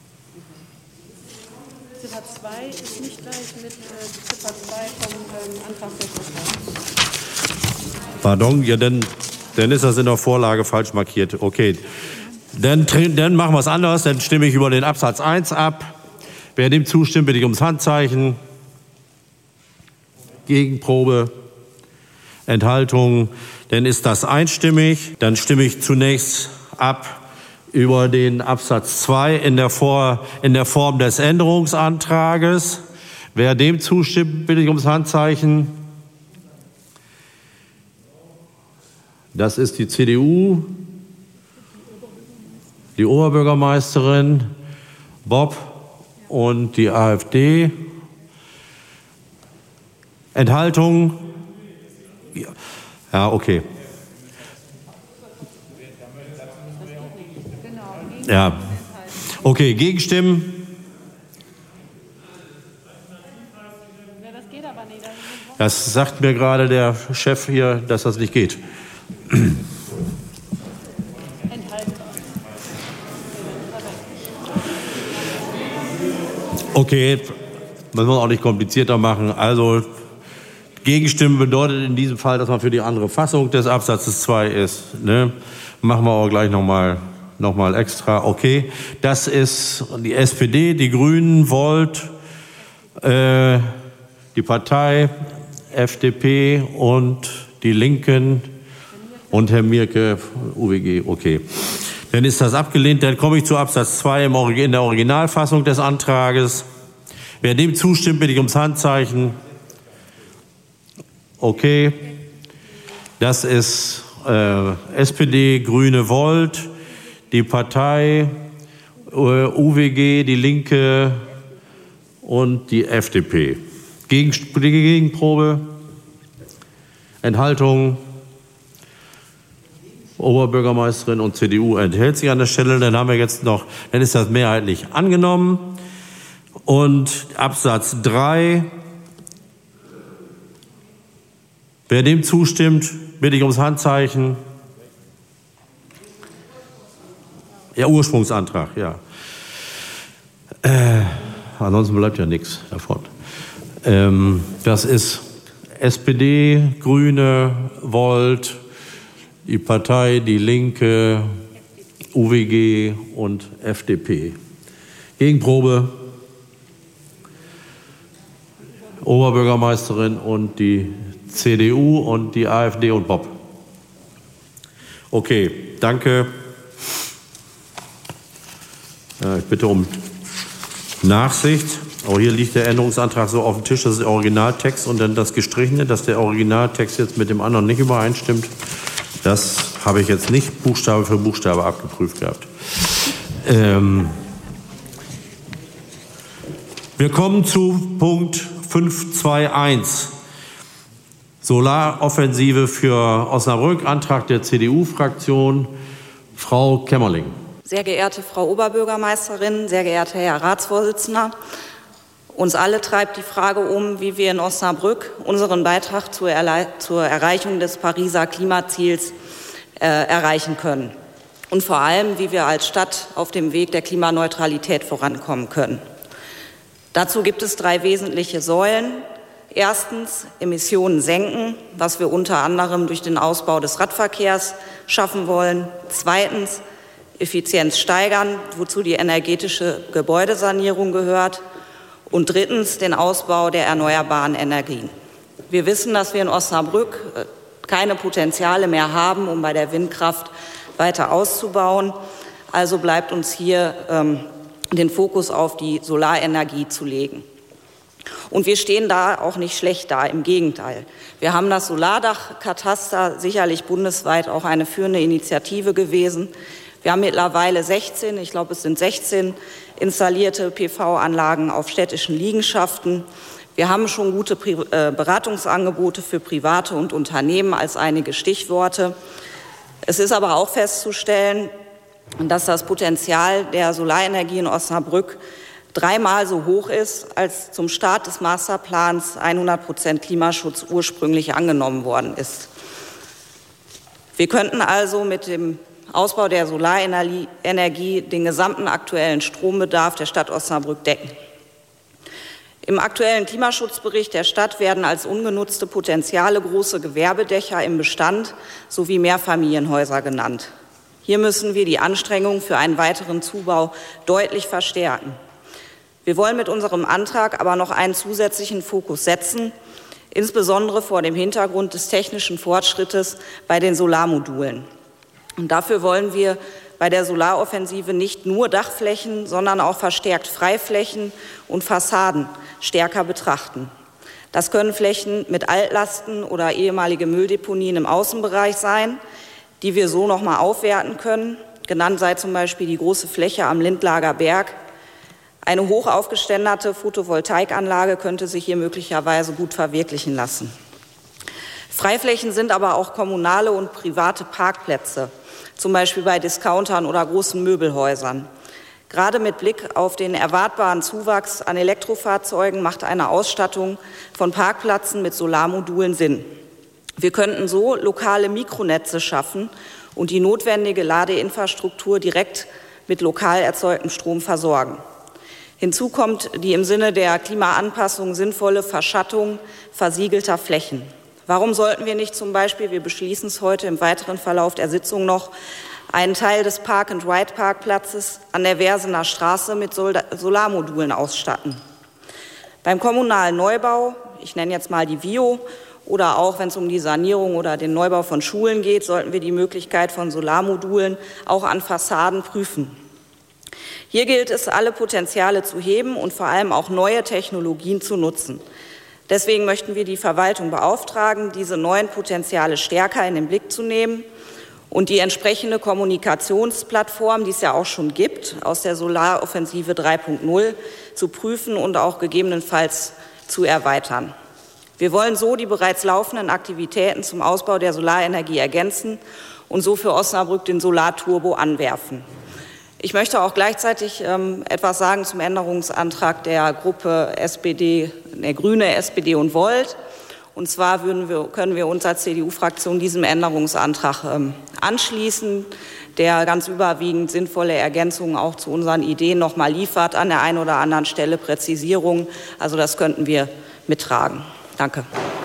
Speaker 8: Ziffer 2 ist nicht gleich mit Ziffer 2 vom Antrag der Gruppe.
Speaker 1: Pardon, ja, dann ist das in der Vorlage falsch markiert. Okay, dann machen wir es anders, dann stimme ich über den Absatz 1 ab. Wer dem zustimmt, bitte ich ums Handzeichen. Gegenprobe, Enthaltung, dann ist das einstimmig. Dann stimme ich zunächst ab über den Absatz 2 in der Form des Änderungsantrages. Wer dem zustimmt, bitte ich ums Handzeichen. Das ist die CDU, die Oberbürgermeisterin, Bob und die AfD. Enthaltung? Ja, okay. Ja. Okay, Gegenstimmen? Das sagt mir gerade der Chef hier, dass das nicht geht. Okay, müssen wir auch nicht komplizierter machen. Also Gegenstimmen bedeutet in diesem Fall, dass man für die andere Fassung des Absatzes 2 ist. Ne? Machen wir auch gleich noch mal extra. Okay, das ist die SPD, die Grünen, Volt, die Partei, FDP und die Linken und Herr Mierke, UWG. Okay. Dann ist das abgelehnt. Dann komme ich zu Absatz 2 in der Originalfassung des Antrages. Wer dem zustimmt, bitte ich ums Handzeichen. Okay. Das ist SPD, Grüne, Volt, die Partei, UWG, die Linke und die FDP. Gegenprobe. Enthaltung. Oberbürgermeisterin und CDU enthält sich an der Stelle. Dann haben wir jetzt noch, dann ist das mehrheitlich angenommen. Und Absatz 3. Wer dem zustimmt, bitte ich ums Handzeichen. Ja, Ursprungsantrag, ja. Ansonsten bleibt ja nichts davon. Das ist SPD, Grüne, Volt, die Partei, die Linke, UWG und FDP. Gegenprobe. Oberbürgermeisterin und die CDU und die AfD und Bob. Okay, danke. Ich bitte um Nachsicht. Auch hier liegt der Änderungsantrag so auf dem Tisch, das ist der Originaltext und dann das Gestrichene, dass der Originaltext jetzt mit dem anderen nicht übereinstimmt. Das habe ich jetzt nicht Buchstabe für Buchstabe abgeprüft gehabt. Wir kommen zu Punkt 5.2.1. Solaroffensive für Osnabrück, Antrag der CDU-Fraktion. Frau Kämmerling.
Speaker 9: Sehr geehrte Frau Oberbürgermeisterin, sehr geehrter Herr Ratsvorsitzender, uns alle treibt die Frage um, wie wir in Osnabrück unseren Beitrag zur Erreichung des Pariser Klimaziels erreichen können. Und vor allem, wie wir als Stadt auf dem Weg der Klimaneutralität vorankommen können. Dazu gibt es 3 wesentliche Säulen. Erstens Emissionen senken, was wir unter anderem durch den Ausbau des Radverkehrs schaffen wollen. Zweitens Effizienz steigern, wozu die energetische Gebäudesanierung gehört. Und drittens den Ausbau der erneuerbaren Energien. Wir wissen, dass wir in Osnabrück keine Potenziale mehr haben, um bei der Windkraft weiter auszubauen. Also bleibt uns hier den Fokus auf die Solarenergie zu legen. Und wir stehen da auch nicht schlecht da, im Gegenteil. Wir haben das Solardachkataster, sicherlich bundesweit auch eine führende Initiative gewesen. Wir haben mittlerweile 16, ich glaube es sind 16 installierte PV-Anlagen auf städtischen Liegenschaften. Wir haben schon gute Beratungsangebote für Private und Unternehmen als einige Stichworte. Es ist aber auch festzustellen, dass das Potenzial der Solarenergie in Osnabrück 3-mal so hoch ist, als zum Start des Masterplans 100% Klimaschutz ursprünglich angenommen worden ist. Wir könnten also mit dem Ausbau der Solarenergie den gesamten aktuellen Strombedarf der Stadt Osnabrück decken. Im aktuellen Klimaschutzbericht der Stadt werden als ungenutzte Potenziale große Gewerbedächer im Bestand sowie Mehrfamilienhäuser genannt. Hier müssen wir die Anstrengungen für einen weiteren Zubau deutlich verstärken. Wir wollen mit unserem Antrag aber noch einen zusätzlichen Fokus setzen, insbesondere vor dem Hintergrund des technischen Fortschrittes bei den Solarmodulen. Und dafür wollen wir bei der Solaroffensive nicht nur Dachflächen, sondern auch verstärkt Freiflächen und Fassaden stärker betrachten. Das können Flächen mit Altlasten oder ehemalige Mülldeponien im Außenbereich sein, die wir so noch mal aufwerten können. Genannt sei zum Beispiel die große Fläche am Lindlager Berg. Eine hoch aufgeständerte Photovoltaikanlage könnte sich hier möglicherweise gut verwirklichen lassen. Freiflächen sind aber auch kommunale und private Parkplätze, zum Beispiel bei Discountern oder großen Möbelhäusern. Gerade mit Blick auf den erwartbaren Zuwachs an Elektrofahrzeugen macht eine Ausstattung von Parkplätzen mit Solarmodulen Sinn. Wir könnten so lokale Mikronetze schaffen und die notwendige Ladeinfrastruktur direkt mit lokal erzeugtem Strom versorgen. Hinzu kommt die im Sinne der Klimaanpassung sinnvolle Verschattung versiegelter Flächen. Warum sollten wir nicht zum Beispiel, wir beschließen es heute im weiteren Verlauf der Sitzung noch, einen Teil des Park-and-Ride-Parkplatzes an der Versener Straße mit Solarmodulen ausstatten? Beim kommunalen Neubau, ich nenne jetzt mal die VIO, oder auch wenn es um die Sanierung oder den Neubau von Schulen geht, sollten wir die Möglichkeit von Solarmodulen auch an Fassaden prüfen. Hier gilt es, alle Potenziale zu heben und vor allem auch neue Technologien zu nutzen. Deswegen möchten wir die Verwaltung beauftragen, diese neuen Potenziale stärker in den Blick zu nehmen und die entsprechende Kommunikationsplattform, die es ja auch schon gibt, aus der Solaroffensive 3.0 zu prüfen und auch gegebenenfalls zu erweitern. Wir wollen so die bereits laufenden Aktivitäten zum Ausbau der Solarenergie ergänzen und so für Osnabrück den Solarturbo anwerfen. Ich möchte auch gleichzeitig etwas sagen zum Änderungsantrag der Gruppe SPD, der Grüne, SPD und Volt. Und zwar können wir uns als CDU-Fraktion diesem Änderungsantrag anschließen, der ganz überwiegend sinnvolle Ergänzungen auch zu unseren Ideen noch mal liefert, an der einen oder anderen Stelle Präzisierungen. Also das könnten wir mittragen. Danke.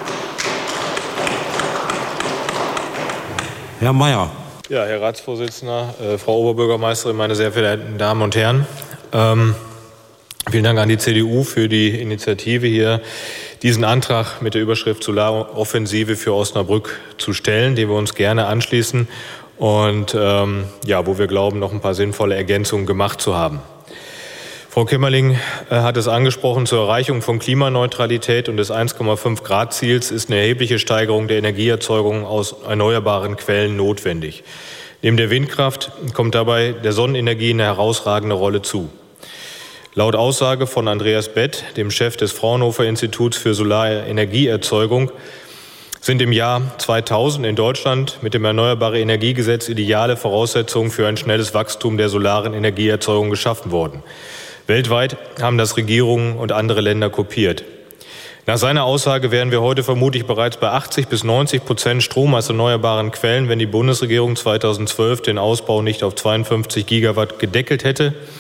Speaker 1: Herr Mayer.
Speaker 10: Ja, Herr Ratsvorsitzender, Frau Oberbürgermeisterin, meine sehr verehrten Damen und Herren. Vielen Dank an die CDU für die Initiative, hier diesen Antrag mit der Überschrift Solaroffensive für Osnabrück zu stellen, dem wir uns gerne anschließen und wo wir glauben, noch ein paar sinnvolle Ergänzungen gemacht zu haben. Frau Kimmerling hat es angesprochen, zur Erreichung von Klimaneutralität und des 1,5-Grad-Ziels ist eine erhebliche Steigerung der Energieerzeugung aus erneuerbaren Quellen notwendig. Neben der Windkraft kommt dabei der Sonnenenergie eine herausragende Rolle zu. Laut Aussage von Andreas Bett, dem Chef des Fraunhofer Instituts für Solarenergieerzeugung, sind im Jahr 2000 in Deutschland mit dem Erneuerbare Energiegesetz ideale Voraussetzungen für ein schnelles Wachstum der solaren Energieerzeugung geschaffen worden. Weltweit haben das Regierungen und andere Länder kopiert. Nach seiner Aussage wären wir heute vermutlich bereits bei 80-90% Strom aus erneuerbaren Quellen, wenn die Bundesregierung 2012 den Ausbau nicht auf 52 Gigawatt gedeckelt hätte,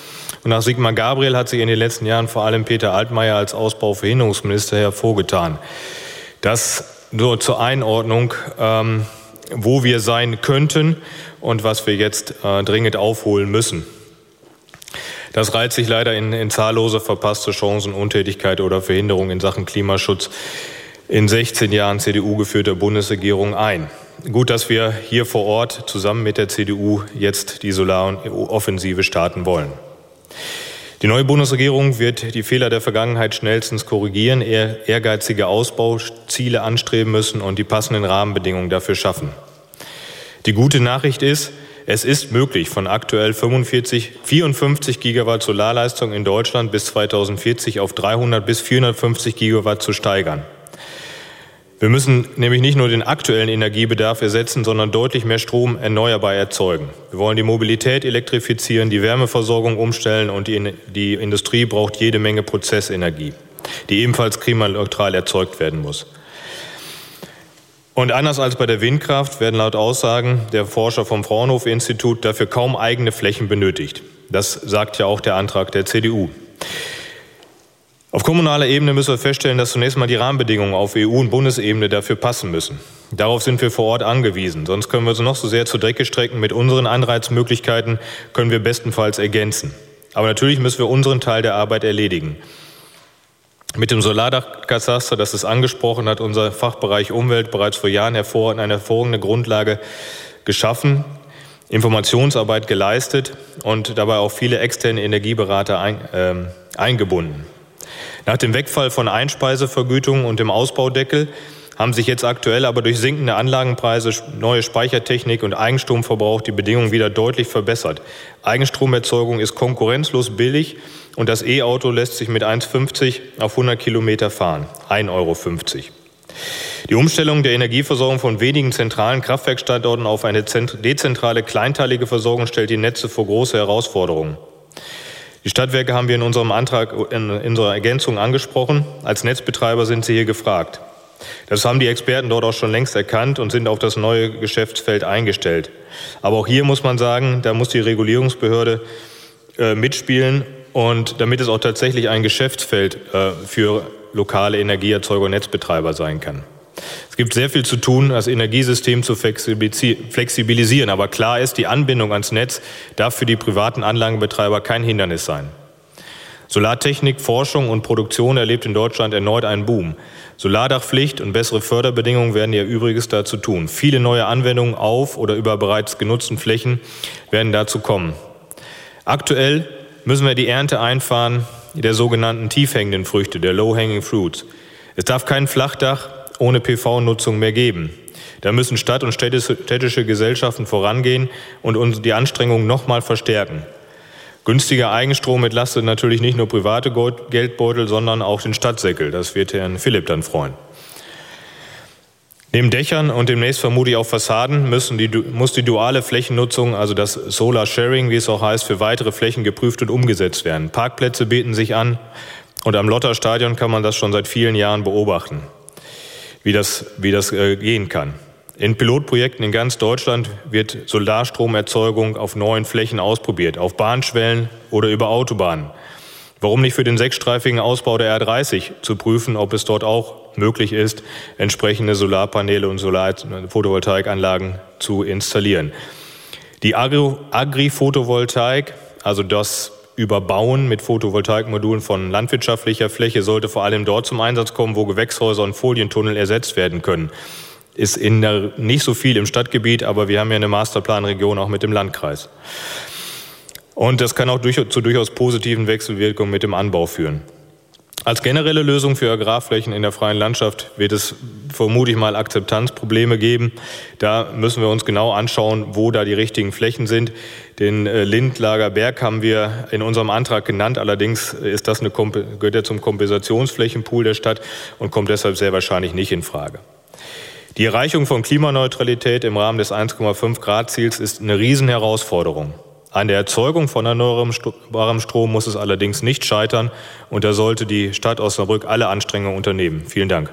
Speaker 10: Und nach Sigmar Gabriel hat sich in den letzten Jahren vor allem Peter Altmaier als Ausbauverhinderungsminister hervorgetan. Das nur zur Einordnung, wo wir sein könnten und was wir jetzt dringend aufholen müssen. Das reiht sich leider in zahllose verpasste Chancen, Untätigkeit oder Verhinderung in Sachen Klimaschutz in 16 Jahren CDU-geführter Bundesregierung ein. Gut, dass wir hier vor Ort zusammen mit der CDU jetzt die Solaroffensive starten wollen. Die neue Bundesregierung wird die Fehler der Vergangenheit schnellstens korrigieren, ehrgeizige Ausbauziele anstreben müssen und die passenden Rahmenbedingungen dafür schaffen. Die gute Nachricht ist, es ist möglich, von aktuell 54 Gigawatt Solarleistung in Deutschland bis 2040 auf 300 bis 450 Gigawatt zu steigern. Wir müssen nämlich nicht nur den aktuellen Energiebedarf ersetzen, sondern deutlich mehr Strom erneuerbar erzeugen. Wir wollen die Mobilität elektrifizieren, die Wärmeversorgung umstellen und die Industrie braucht jede Menge Prozessenergie, die ebenfalls klimaneutral erzeugt werden muss. Und anders als bei der Windkraft werden laut Aussagen der Forscher vom Fraunhofer-Institut dafür kaum eigene Flächen benötigt. Das sagt ja auch der Antrag der CDU. Auf kommunaler Ebene müssen wir feststellen, dass zunächst mal die Rahmenbedingungen auf EU- und Bundesebene dafür passen müssen. Darauf sind wir vor Ort angewiesen. Sonst können wir uns noch so sehr zur Strecke strecken. Mit unseren Anreizmöglichkeiten können wir bestenfalls ergänzen. Aber natürlich müssen wir unseren Teil der Arbeit erledigen. Mit dem Solardachkataster, das ist angesprochen, hat unser Fachbereich Umwelt bereits vor Jahren eine hervorragende Grundlage geschaffen, Informationsarbeit geleistet und dabei auch viele externe Energieberater eingebunden. Nach dem Wegfall von Einspeisevergütungen und dem Ausbaudeckel haben sich jetzt aktuell aber durch sinkende Anlagenpreise, neue Speichertechnik und Eigenstromverbrauch die Bedingungen wieder deutlich verbessert. Eigenstromerzeugung ist konkurrenzlos billig und das E-Auto lässt sich mit 1,50 auf 100 Kilometer fahren. 1,50 €. Die Umstellung der Energieversorgung von wenigen zentralen Kraftwerkstandorten auf eine dezentrale, kleinteilige Versorgung stellt die Netze vor große Herausforderungen. Die Stadtwerke haben wir in unserem Antrag, in unserer Ergänzung angesprochen. Als Netzbetreiber sind sie hier gefragt. Das haben die Experten dort auch schon längst erkannt und sind auf das neue Geschäftsfeld eingestellt. Aber auch hier muss man sagen, da muss die Regulierungsbehörde mitspielen und damit es auch tatsächlich ein Geschäftsfeld für lokale Energieerzeuger und Netzbetreiber sein kann. Es gibt sehr viel zu tun, das Energiesystem zu flexibilisieren. Aber klar ist, die Anbindung ans Netz darf für die privaten Anlagenbetreiber kein Hindernis sein. Solartechnik, Forschung und Produktion erlebt in Deutschland erneut einen Boom. Solardachpflicht und bessere Förderbedingungen werden ihr Übriges dazu tun. Viele neue Anwendungen auf oder über bereits genutzten Flächen werden dazu kommen. Aktuell müssen wir die Ernte einfahren der sogenannten tiefhängenden Früchte, der Low-Hanging Fruits. Es darf kein Flachdach ohne PV-Nutzung mehr geben. Da müssen Stadt- und städtische Gesellschaften vorangehen und uns die Anstrengungen noch mal verstärken. Günstiger Eigenstrom entlastet natürlich nicht nur private Geldbeutel, sondern auch den Stadtsäckel. Das wird Herrn Philipp dann freuen. Neben Dächern und demnächst vermutlich auch Fassaden muss die duale Flächennutzung, also das Solar Sharing, wie es auch heißt, für weitere Flächen geprüft und umgesetzt werden. Parkplätze bieten sich an und am Lotterstadion kann man das schon seit vielen Jahren beobachten, wie das gehen kann. In Pilotprojekten in ganz Deutschland wird Solarstromerzeugung auf neuen Flächen ausprobiert, auf Bahnschwellen oder über Autobahnen. Warum nicht für den sechsstreifigen Ausbau der R30 zu prüfen, ob es dort auch möglich ist, entsprechende Solarpaneele und Photovoltaikanlagen zu installieren. Die Agri-Photovoltaik, also das Überbauen mit Photovoltaikmodulen von landwirtschaftlicher Fläche, sollte vor allem dort zum Einsatz kommen, wo Gewächshäuser und Folientunnel ersetzt werden können. Ist nicht so viel im Stadtgebiet, aber wir haben ja eine Masterplanregion auch mit dem Landkreis. Und das kann auch zu durchaus positiven Wechselwirkungen mit dem Anbau führen. Als generelle Lösung für Agrarflächen in der freien Landschaft wird es vermutlich mal Akzeptanzprobleme geben. Da müssen wir uns genau anschauen, wo da die richtigen Flächen sind. Den Lindlager Berg haben wir in unserem Antrag genannt. Allerdings ist das gehört ja zum Kompensationsflächenpool der Stadt und kommt deshalb sehr wahrscheinlich nicht in Frage. Die Erreichung von Klimaneutralität im Rahmen des 1,5-Grad-Ziels ist eine Riesenherausforderung. An der Erzeugung von erneuerbarem Strom muss es allerdings nicht scheitern und da sollte die Stadt Osnabrück alle Anstrengungen unternehmen. Vielen Dank.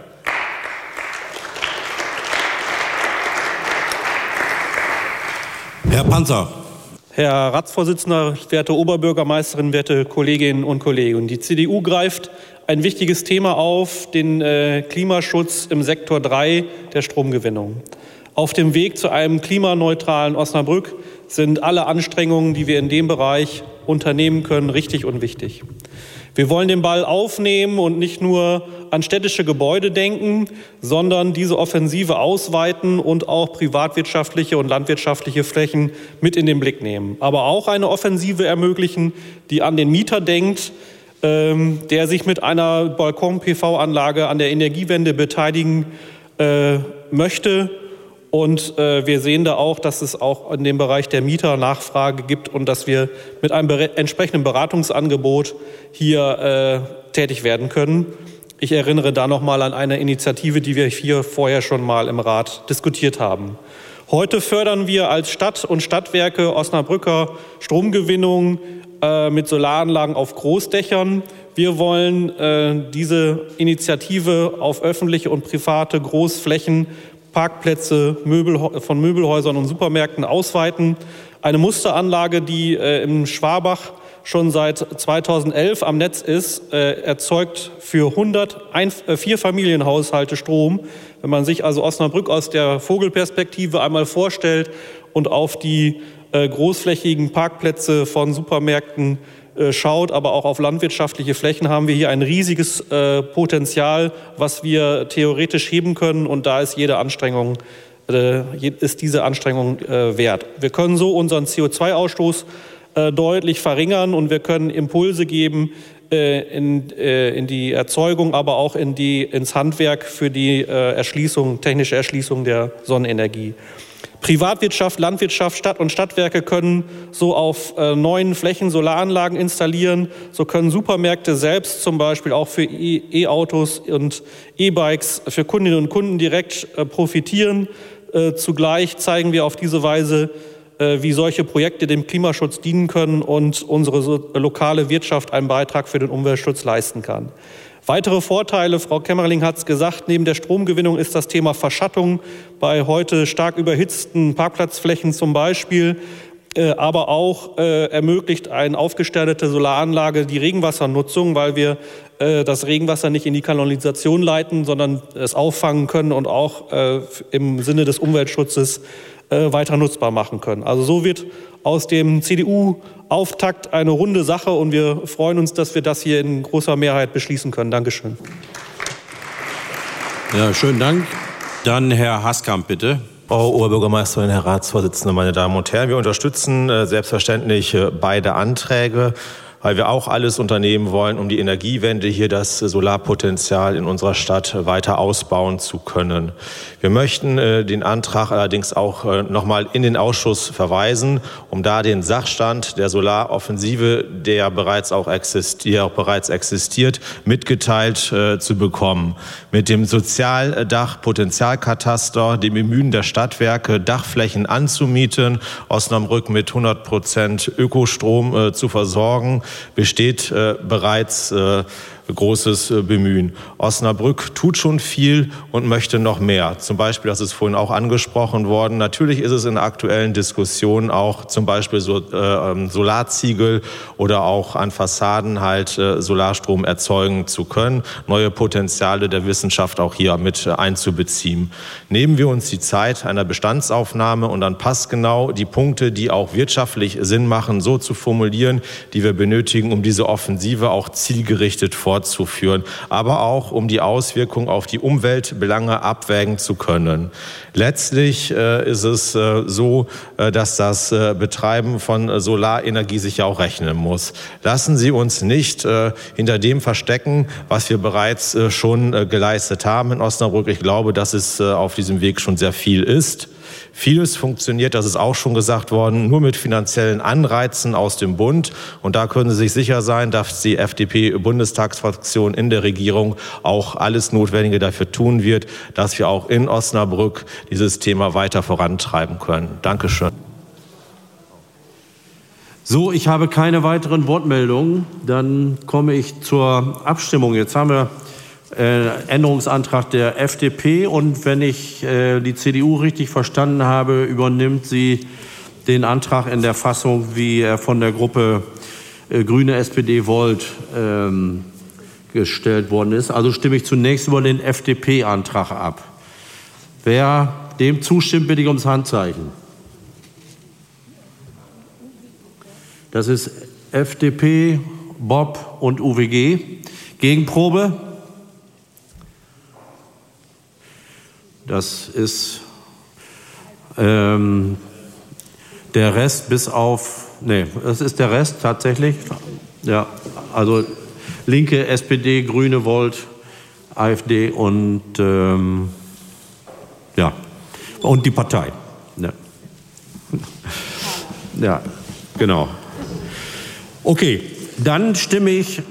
Speaker 1: Herr Panzer.
Speaker 11: Herr Ratsvorsitzender, werte Oberbürgermeisterin, werte Kolleginnen und Kollegen. Die CDU greift ein wichtiges Thema auf, den Klimaschutz im Sektor 3 der Stromgewinnung. Auf dem Weg zu einem klimaneutralen Osnabrück sind alle Anstrengungen, die wir in dem Bereich unternehmen können, richtig und wichtig. Wir wollen den Ball aufnehmen und nicht nur an städtische Gebäude denken, sondern diese Offensive ausweiten und auch privatwirtschaftliche und landwirtschaftliche Flächen mit in den Blick nehmen. Aber auch eine Offensive ermöglichen, die an den Mieter denkt, der sich mit einer Balkon-PV-Anlage an der Energiewende beteiligen möchte. Und wir sehen da auch, dass es auch in dem Bereich der Mieter Nachfrage gibt und dass wir mit einem entsprechenden Beratungsangebot hier tätig werden können. Ich erinnere da noch mal an eine Initiative, die wir hier vorher schon mal im Rat diskutiert haben. Heute fördern wir als Stadt und Stadtwerke Osnabrücker Stromgewinnung mit Solaranlagen auf Großdächern. Wir wollen diese Initiative auf öffentliche und private Großflächen, Parkplätze von Möbelhäusern und Supermärkten ausweiten. Eine Musteranlage, die im Schwabach schon seit 2011 am Netz ist, erzeugt für 104 Familienhaushalte Strom. Wenn man sich also Osnabrück aus der Vogelperspektive einmal vorstellt und auf die großflächigen Parkplätze von Supermärkten schaut, aber auch auf landwirtschaftliche Flächen, haben wir hier ein riesiges Potenzial, was wir theoretisch heben können. Und da ist diese Anstrengung wert. Wir können so unseren CO2-Ausstoß deutlich verringern und wir können Impulse geben in die Erzeugung, aber auch ins Handwerk für die technische Erschließung der Sonnenenergie. Privatwirtschaft, Landwirtschaft, Stadt und Stadtwerke können so auf neuen Flächen Solaranlagen installieren. So können Supermärkte selbst zum Beispiel auch für E-Autos und E-Bikes für Kundinnen und Kunden direkt profitieren. Zugleich zeigen wir auf diese Weise, wie solche Projekte dem Klimaschutz dienen können und unsere lokale Wirtschaft einen Beitrag für den Umweltschutz leisten kann. Weitere Vorteile, Frau Kämmerling hat es gesagt, neben der Stromgewinnung ist das Thema Verschattung bei heute stark überhitzten Parkplatzflächen zum Beispiel, aber auch ermöglicht eine aufgestellte Solaranlage die Regenwassernutzung, weil wir das Regenwasser nicht in die Kanalisation leiten, sondern es auffangen können und auch im Sinne des Umweltschutzes weiter nutzbar machen können. Also so wird aus dem CDU-Auftakt eine runde Sache und wir freuen uns, dass wir das hier in großer Mehrheit beschließen können. Dankeschön.
Speaker 1: Ja, schönen Dank. Dann Herr Haskamp, bitte.
Speaker 12: Frau Oberbürgermeisterin, Herr Ratsvorsitzender, meine Damen und Herren, wir unterstützen selbstverständlich beide Anträge, weil wir auch alles unternehmen wollen, um die Energiewende, hier das Solarpotenzial in unserer Stadt weiter ausbauen zu können. Wir möchten den Antrag allerdings auch nochmal in den Ausschuss verweisen, um da den Sachstand der Solaroffensive, der bereits existiert, mitgeteilt zu bekommen. Mit dem Sozialdachpotenzialkataster, dem Bemühen der Stadtwerke, Dachflächen anzumieten, Osnabrück mit 100% Ökostrom zu versorgen, besteht bereits großes Bemühen. Osnabrück tut schon viel und möchte noch mehr. Zum Beispiel, das ist vorhin auch angesprochen worden, natürlich ist es in aktuellen Diskussionen auch zum Beispiel Solarziegel oder auch an Fassaden halt Solarstrom erzeugen zu können, neue Potenziale der Wissenschaft auch hier mit einzubeziehen. Nehmen wir uns die Zeit einer Bestandsaufnahme und dann passgenau die Punkte, die auch wirtschaftlich Sinn machen, so zu formulieren, die wir benötigen, um diese Offensive auch zielgerichtet fortzuführen, aber auch um die Auswirkungen auf die Umweltbelange abwägen zu können. Letztlich ist es so, dass das Betreiben von Solarenergie sich ja auch rechnen muss. Lassen Sie uns nicht hinter dem verstecken, was wir bereits schon geleistet haben in Osnabrück. Ich glaube, dass es auf diesem Weg schon sehr viel ist. Vieles funktioniert, das ist auch schon gesagt worden, nur mit finanziellen Anreizen aus dem Bund. Und da können Sie sich sicher sein, dass die FDP-Bundestagsfraktion in der Regierung auch alles Notwendige dafür tun wird, dass wir auch in Osnabrück dieses Thema weiter vorantreiben können. Dankeschön.
Speaker 1: So, ich habe keine weiteren Wortmeldungen. Dann komme ich zur Abstimmung. Jetzt haben wir Änderungsantrag der FDP und wenn ich die CDU richtig verstanden habe, übernimmt sie den Antrag in der Fassung, wie er von der Gruppe Grüne, SPD, Volt gestellt worden ist. Also stimme ich zunächst über den FDP-Antrag ab. Wer dem zustimmt, bitte ich ums Handzeichen. Das ist FDP, Bob und UWG. Gegenprobe? Das ist der Rest bis auf, nee, das ist der Rest tatsächlich. Ja, also Linke, SPD, Grüne, Volt, AfD und ja, und die Partei. Ja, ja, genau. Okay, dann stimme ich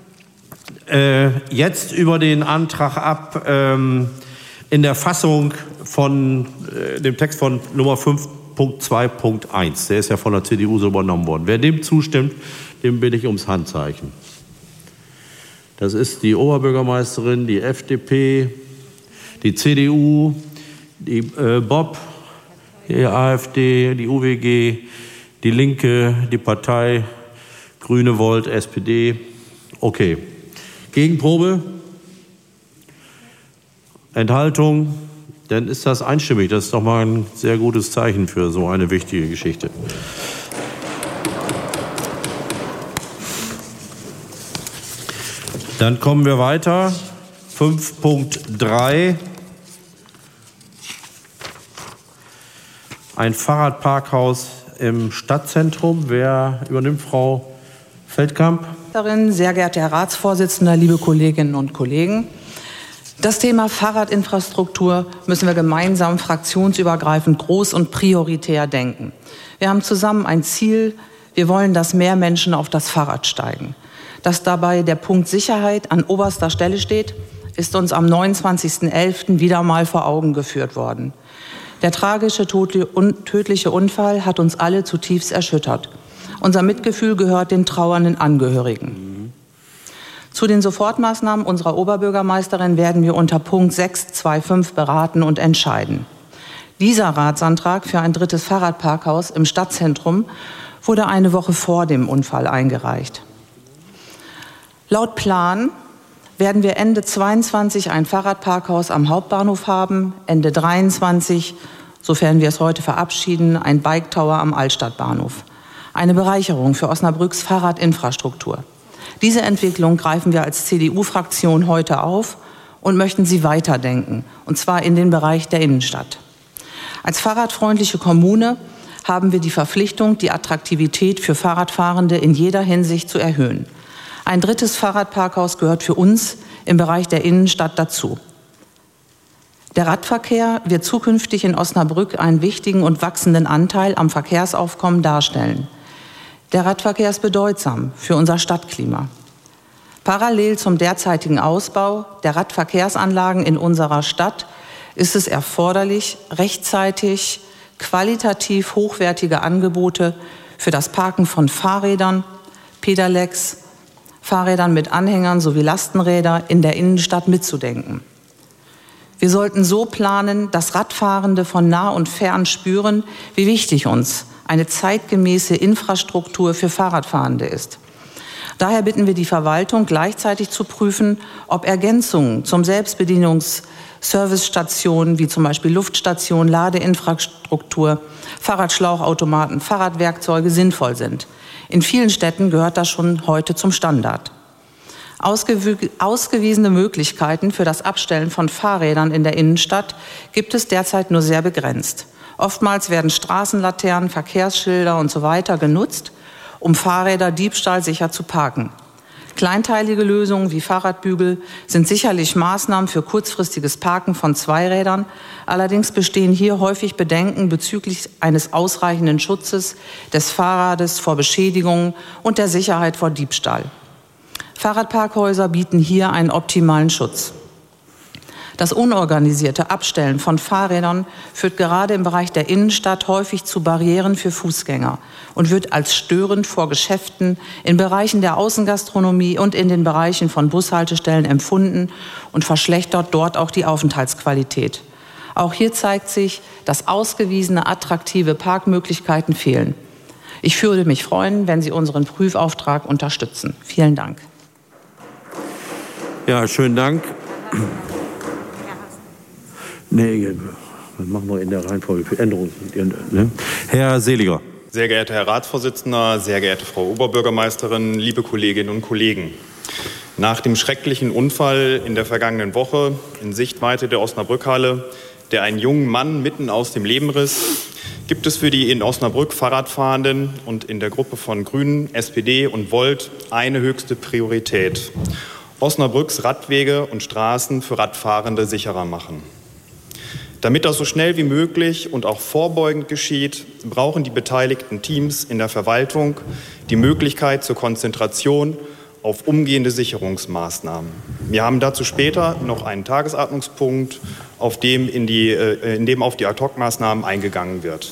Speaker 1: jetzt über den Antrag ab in der Fassung von dem Text von Nummer 5.2.1. Der ist ja von der CDU so übernommen worden. Wer dem zustimmt, dem bitte ich ums Handzeichen. Das ist die Oberbürgermeisterin, die FDP, die CDU, die Bob, die AfD, die UWG, die Linke, die Partei, Grüne, Volt, SPD. Okay. Gegenprobe? Enthaltung? Dann ist das einstimmig. Das ist doch mal ein sehr gutes Zeichen für so eine wichtige Geschichte. Dann kommen wir weiter. 5.3. Ein Fahrradparkhaus im Stadtzentrum. Wer übernimmt, Frau Feldkamp?
Speaker 13: Sehr geehrter Herr Ratsvorsitzender, liebe Kolleginnen und Kollegen. Das Thema Fahrradinfrastruktur müssen wir gemeinsam fraktionsübergreifend groß und prioritär denken. Wir haben zusammen ein Ziel. Wir wollen, dass mehr Menschen auf das Fahrrad steigen. Dass dabei der Punkt Sicherheit an oberster Stelle steht, ist uns am 29.11. wieder mal vor Augen geführt worden. Der tragische tödliche Unfall hat uns alle zutiefst erschüttert. Unser Mitgefühl gehört den trauernden Angehörigen. Zu den Sofortmaßnahmen unserer Oberbürgermeisterin werden wir unter Punkt 6.2.5 beraten und entscheiden. Dieser Ratsantrag für ein drittes Fahrradparkhaus im Stadtzentrum wurde eine Woche vor dem Unfall eingereicht. Laut Plan werden wir Ende 22 ein Fahrradparkhaus am Hauptbahnhof haben, Ende 23, sofern wir es heute verabschieden, ein Bike Tower am Altstadtbahnhof. Eine Bereicherung für Osnabrücks Fahrradinfrastruktur. Diese Entwicklung greifen wir als CDU-Fraktion heute auf und möchten sie weiterdenken, und zwar in den Bereich der Innenstadt. Als fahrradfreundliche Kommune haben wir die Verpflichtung, die Attraktivität für Fahrradfahrende in jeder Hinsicht zu erhöhen. Ein drittes Fahrradparkhaus gehört für uns im Bereich der Innenstadt dazu. Der Radverkehr wird zukünftig in Osnabrück einen wichtigen und wachsenden Anteil am Verkehrsaufkommen darstellen. Der Radverkehr ist bedeutsam für unser Stadtklima. Parallel zum derzeitigen Ausbau der Radverkehrsanlagen in unserer Stadt ist es erforderlich, rechtzeitig qualitativ hochwertige Angebote für das Parken von Fahrrädern, Pedelecs, Fahrrädern mit Anhängern sowie Lastenräder in der Innenstadt mitzudenken. Wir sollten so planen, dass Radfahrende von nah und fern spüren, wie wichtig uns eine zeitgemäße Infrastruktur für Fahrradfahrende ist. Daher bitten wir die Verwaltung, gleichzeitig zu prüfen, ob Ergänzungen zum Selbstbedienungsservicestationen wie zum Beispiel Luftstation, Ladeinfrastruktur, Fahrradschlauchautomaten, Fahrradwerkzeuge sinnvoll sind. In vielen Städten gehört das schon heute zum Standard. Ausgewiesene Möglichkeiten für das Abstellen von Fahrrädern in der Innenstadt gibt es derzeit nur sehr begrenzt. Oftmals werden Straßenlaternen, Verkehrsschilder und so weiter genutzt, um Fahrräder diebstahlsicher zu parken. Kleinteilige Lösungen wie Fahrradbügel sind sicherlich Maßnahmen für kurzfristiges Parken von Zweirädern. Allerdings bestehen hier häufig Bedenken bezüglich eines ausreichenden Schutzes des Fahrrades vor Beschädigungen und der Sicherheit vor Diebstahl. Fahrradparkhäuser bieten hier einen optimalen Schutz. Das unorganisierte Abstellen von Fahrrädern führt gerade im Bereich der Innenstadt häufig zu Barrieren für Fußgänger und wird als störend vor Geschäften in Bereichen der Außengastronomie und in den Bereichen von Bushaltestellen empfunden und verschlechtert dort auch die Aufenthaltsqualität. Auch hier zeigt sich, dass ausgewiesene, attraktive Parkmöglichkeiten fehlen. Ich würde mich freuen, wenn Sie unseren Prüfauftrag unterstützen. Vielen Dank.
Speaker 1: Ja, schönen Dank. Nee, das machen wir in der Reihenfolge für Änderungen. Ne? Herr Seliger.
Speaker 14: Sehr geehrter Herr Ratsvorsitzender, sehr geehrte Frau Oberbürgermeisterin, liebe Kolleginnen und Kollegen. Nach dem schrecklichen Unfall in der vergangenen Woche in Sichtweite der Osnabrückhalle, der einen jungen Mann mitten aus dem Leben riss, gibt es für die in Osnabrück Fahrradfahrenden und in der Gruppe von Grünen, SPD und Volt eine höchste Priorität: Osnabrücks Radwege und Straßen für Radfahrende sicherer machen. Damit das so schnell wie möglich und auch vorbeugend geschieht, brauchen die beteiligten Teams in der Verwaltung die Möglichkeit zur Konzentration auf umgehende Sicherungsmaßnahmen. Wir haben dazu später noch einen Tagesordnungspunkt, in dem auf die Ad-hoc-Maßnahmen eingegangen wird.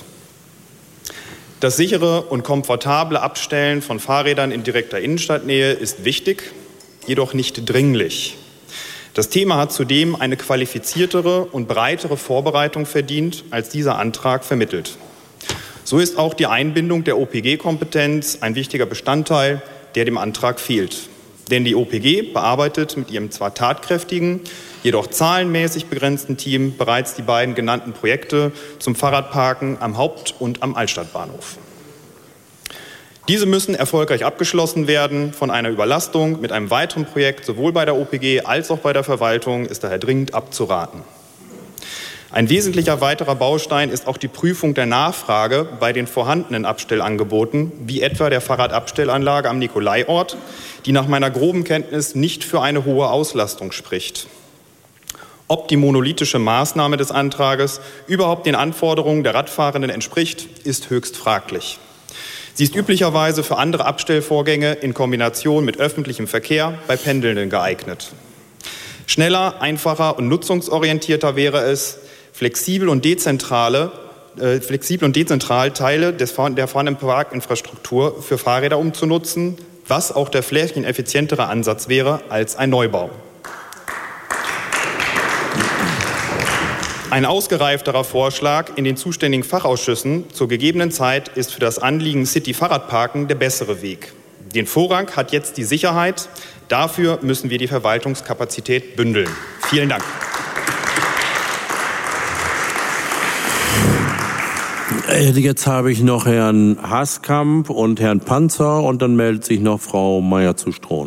Speaker 14: Das sichere und komfortable Abstellen von Fahrrädern in direkter Innenstadtnähe ist wichtig, jedoch nicht dringlich. Das Thema hat zudem eine qualifiziertere und breitere Vorbereitung verdient, als dieser Antrag vermittelt. So ist auch die Einbindung der OPG-Kompetenz ein wichtiger Bestandteil, der dem Antrag fehlt. Denn die OPG bearbeitet mit ihrem zwar tatkräftigen, jedoch zahlenmäßig begrenzten Team bereits die beiden genannten Projekte zum Fahrradparken am Haupt- und am Altstadtbahnhof. Diese müssen erfolgreich abgeschlossen werden. Von einer Überlastung mit einem weiteren Projekt sowohl bei der OPG als auch bei der Verwaltung ist daher dringend abzuraten. Ein wesentlicher weiterer Baustein ist auch die Prüfung der Nachfrage bei den vorhandenen Abstellangeboten, wie etwa der Fahrradabstellanlage am Nikolaiort, die nach meiner groben Kenntnis nicht für eine hohe Auslastung spricht. Ob die monolithische Maßnahme des Antrages überhaupt den Anforderungen der Radfahrenden entspricht, ist höchst fraglich. Sie ist üblicherweise für andere Abstellvorgänge in Kombination mit öffentlichem Verkehr bei Pendelnden geeignet. Schneller, einfacher und nutzungsorientierter wäre es, flexibel und dezentral Teile der vorhandenen Parkinfrastruktur für Fahrräder umzunutzen, was auch der flächeneffizientere Ansatz wäre als ein Neubau. Ein ausgereifterer Vorschlag in den zuständigen Fachausschüssen zur gegebenen Zeit ist für das Anliegen City-Fahrradparken der bessere Weg. Den Vorrang hat jetzt die Sicherheit. Dafür müssen wir die Verwaltungskapazität bündeln. Vielen Dank.
Speaker 1: Jetzt habe ich noch Herrn Haaskamp und Herrn Panzer und dann meldet sich noch Frau Meier zu Strohn.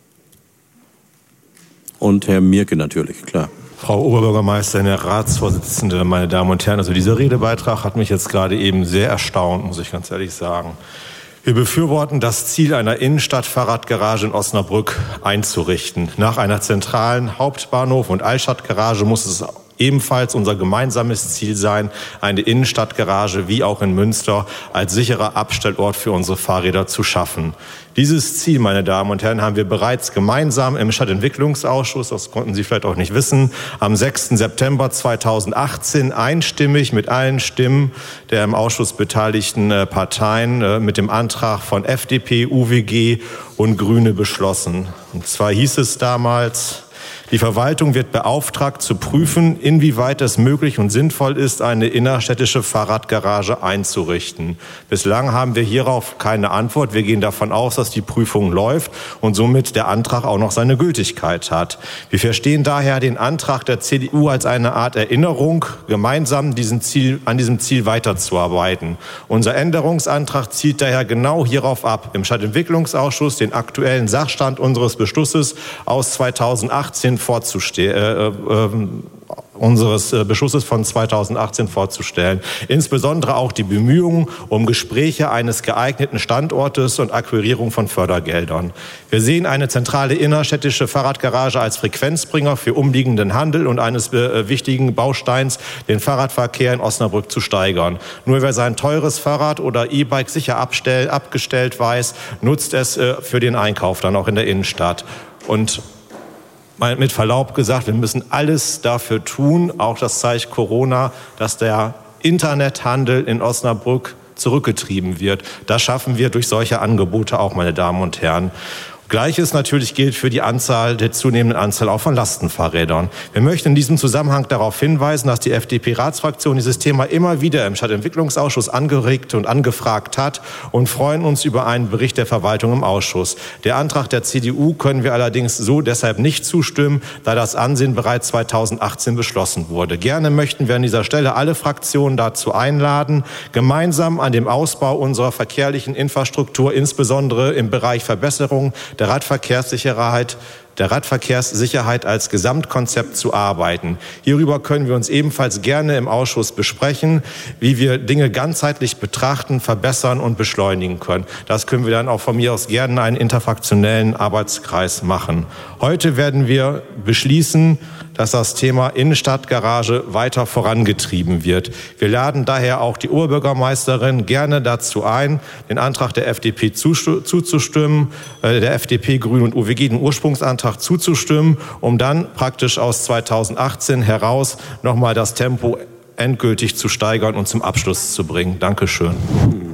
Speaker 1: Und Herr Mierke natürlich, klar.
Speaker 12: Frau Oberbürgermeisterin, Herr Ratsvorsitzende, meine Damen und Herren, also dieser Redebeitrag hat mich jetzt gerade eben sehr erstaunt, muss ich ganz ehrlich sagen. Wir befürworten das Ziel einer Innenstadt-Fahrradgarage in Osnabrück einzurichten. Nach einer zentralen Hauptbahnhof- und Altstadtgarage muss es ebenfalls unser gemeinsames Ziel sein, eine Innenstadtgarage wie auch in Münster als sicherer Abstellort für unsere Fahrräder zu schaffen. Dieses Ziel, meine Damen und Herren, haben wir bereits gemeinsam im Stadtentwicklungsausschuss, das konnten Sie vielleicht auch nicht wissen, am 6. September 2018 einstimmig mit allen Stimmen der im Ausschuss beteiligten Parteien mit dem Antrag von FDP, UWG und Grüne beschlossen. Und zwar hieß es damals: Die Verwaltung wird beauftragt zu prüfen, inwieweit es möglich und sinnvoll ist, eine innerstädtische Fahrradgarage einzurichten. Bislang haben wir hierauf keine Antwort. Wir gehen davon aus, dass die Prüfung läuft und somit der Antrag auch noch seine Gültigkeit hat. Wir verstehen daher den Antrag der CDU als eine Art Erinnerung, gemeinsam an diesem Ziel weiterzuarbeiten. Unser Änderungsantrag zielt daher genau hierauf ab, im Stadtentwicklungsausschuss den aktuellen Sachstand unseres Beschlusses aus 2018 unseres Beschlusses von 2018 vorzustellen. Insbesondere auch die Bemühungen um Gespräche eines geeigneten Standortes und Akquirierung von Fördergeldern. Wir sehen eine zentrale innerstädtische Fahrradgarage als Frequenzbringer für umliegenden Handel und eines wichtigen Bausteins, den Fahrradverkehr in Osnabrück zu steigern. Nur wer sein teures Fahrrad oder E-Bike sicher abgestellt weiß, nutzt es für den Einkauf dann auch in der Innenstadt. Und mit Verlaub gesagt, wir müssen alles dafür tun, auch das zeigt Corona, dass der Internethandel in Osnabrück zurückgetrieben wird. Das schaffen wir durch solche Angebote auch, meine Damen und Herren. Gleiches natürlich gilt für die zunehmende Anzahl auch von Lastenfahrrädern. Wir möchten in diesem Zusammenhang darauf hinweisen, dass die FDP-Ratsfraktion dieses Thema immer wieder im Stadtentwicklungsausschuss angeregt und angefragt hat und freuen uns über einen Bericht der Verwaltung im Ausschuss. Der Antrag der CDU können wir allerdings so deshalb nicht zustimmen, da das Ansehen bereits 2018 beschlossen wurde. Gerne möchten wir an dieser Stelle alle Fraktionen dazu einladen, gemeinsam an dem Ausbau unserer verkehrlichen Infrastruktur, insbesondere im Bereich Verbesserung der Radverkehrssicherheit als Gesamtkonzept zu arbeiten. Hierüber können wir uns ebenfalls gerne im Ausschuss besprechen, wie wir Dinge ganzheitlich betrachten, verbessern und beschleunigen können. Das können wir dann auch von mir aus gerne in einen interfraktionellen Arbeitskreis machen. Heute werden wir beschließen, dass das Thema Innenstadtgarage weiter vorangetrieben wird. Wir laden daher auch die Oberbürgermeisterin gerne dazu ein, den Antrag der FDP zuzustimmen, der FDP, Grünen und UWG den Ursprungsantrag zuzustimmen, um dann praktisch aus 2018 heraus nochmal das Tempo endgültig zu steigern und zum Abschluss zu bringen. Dankeschön.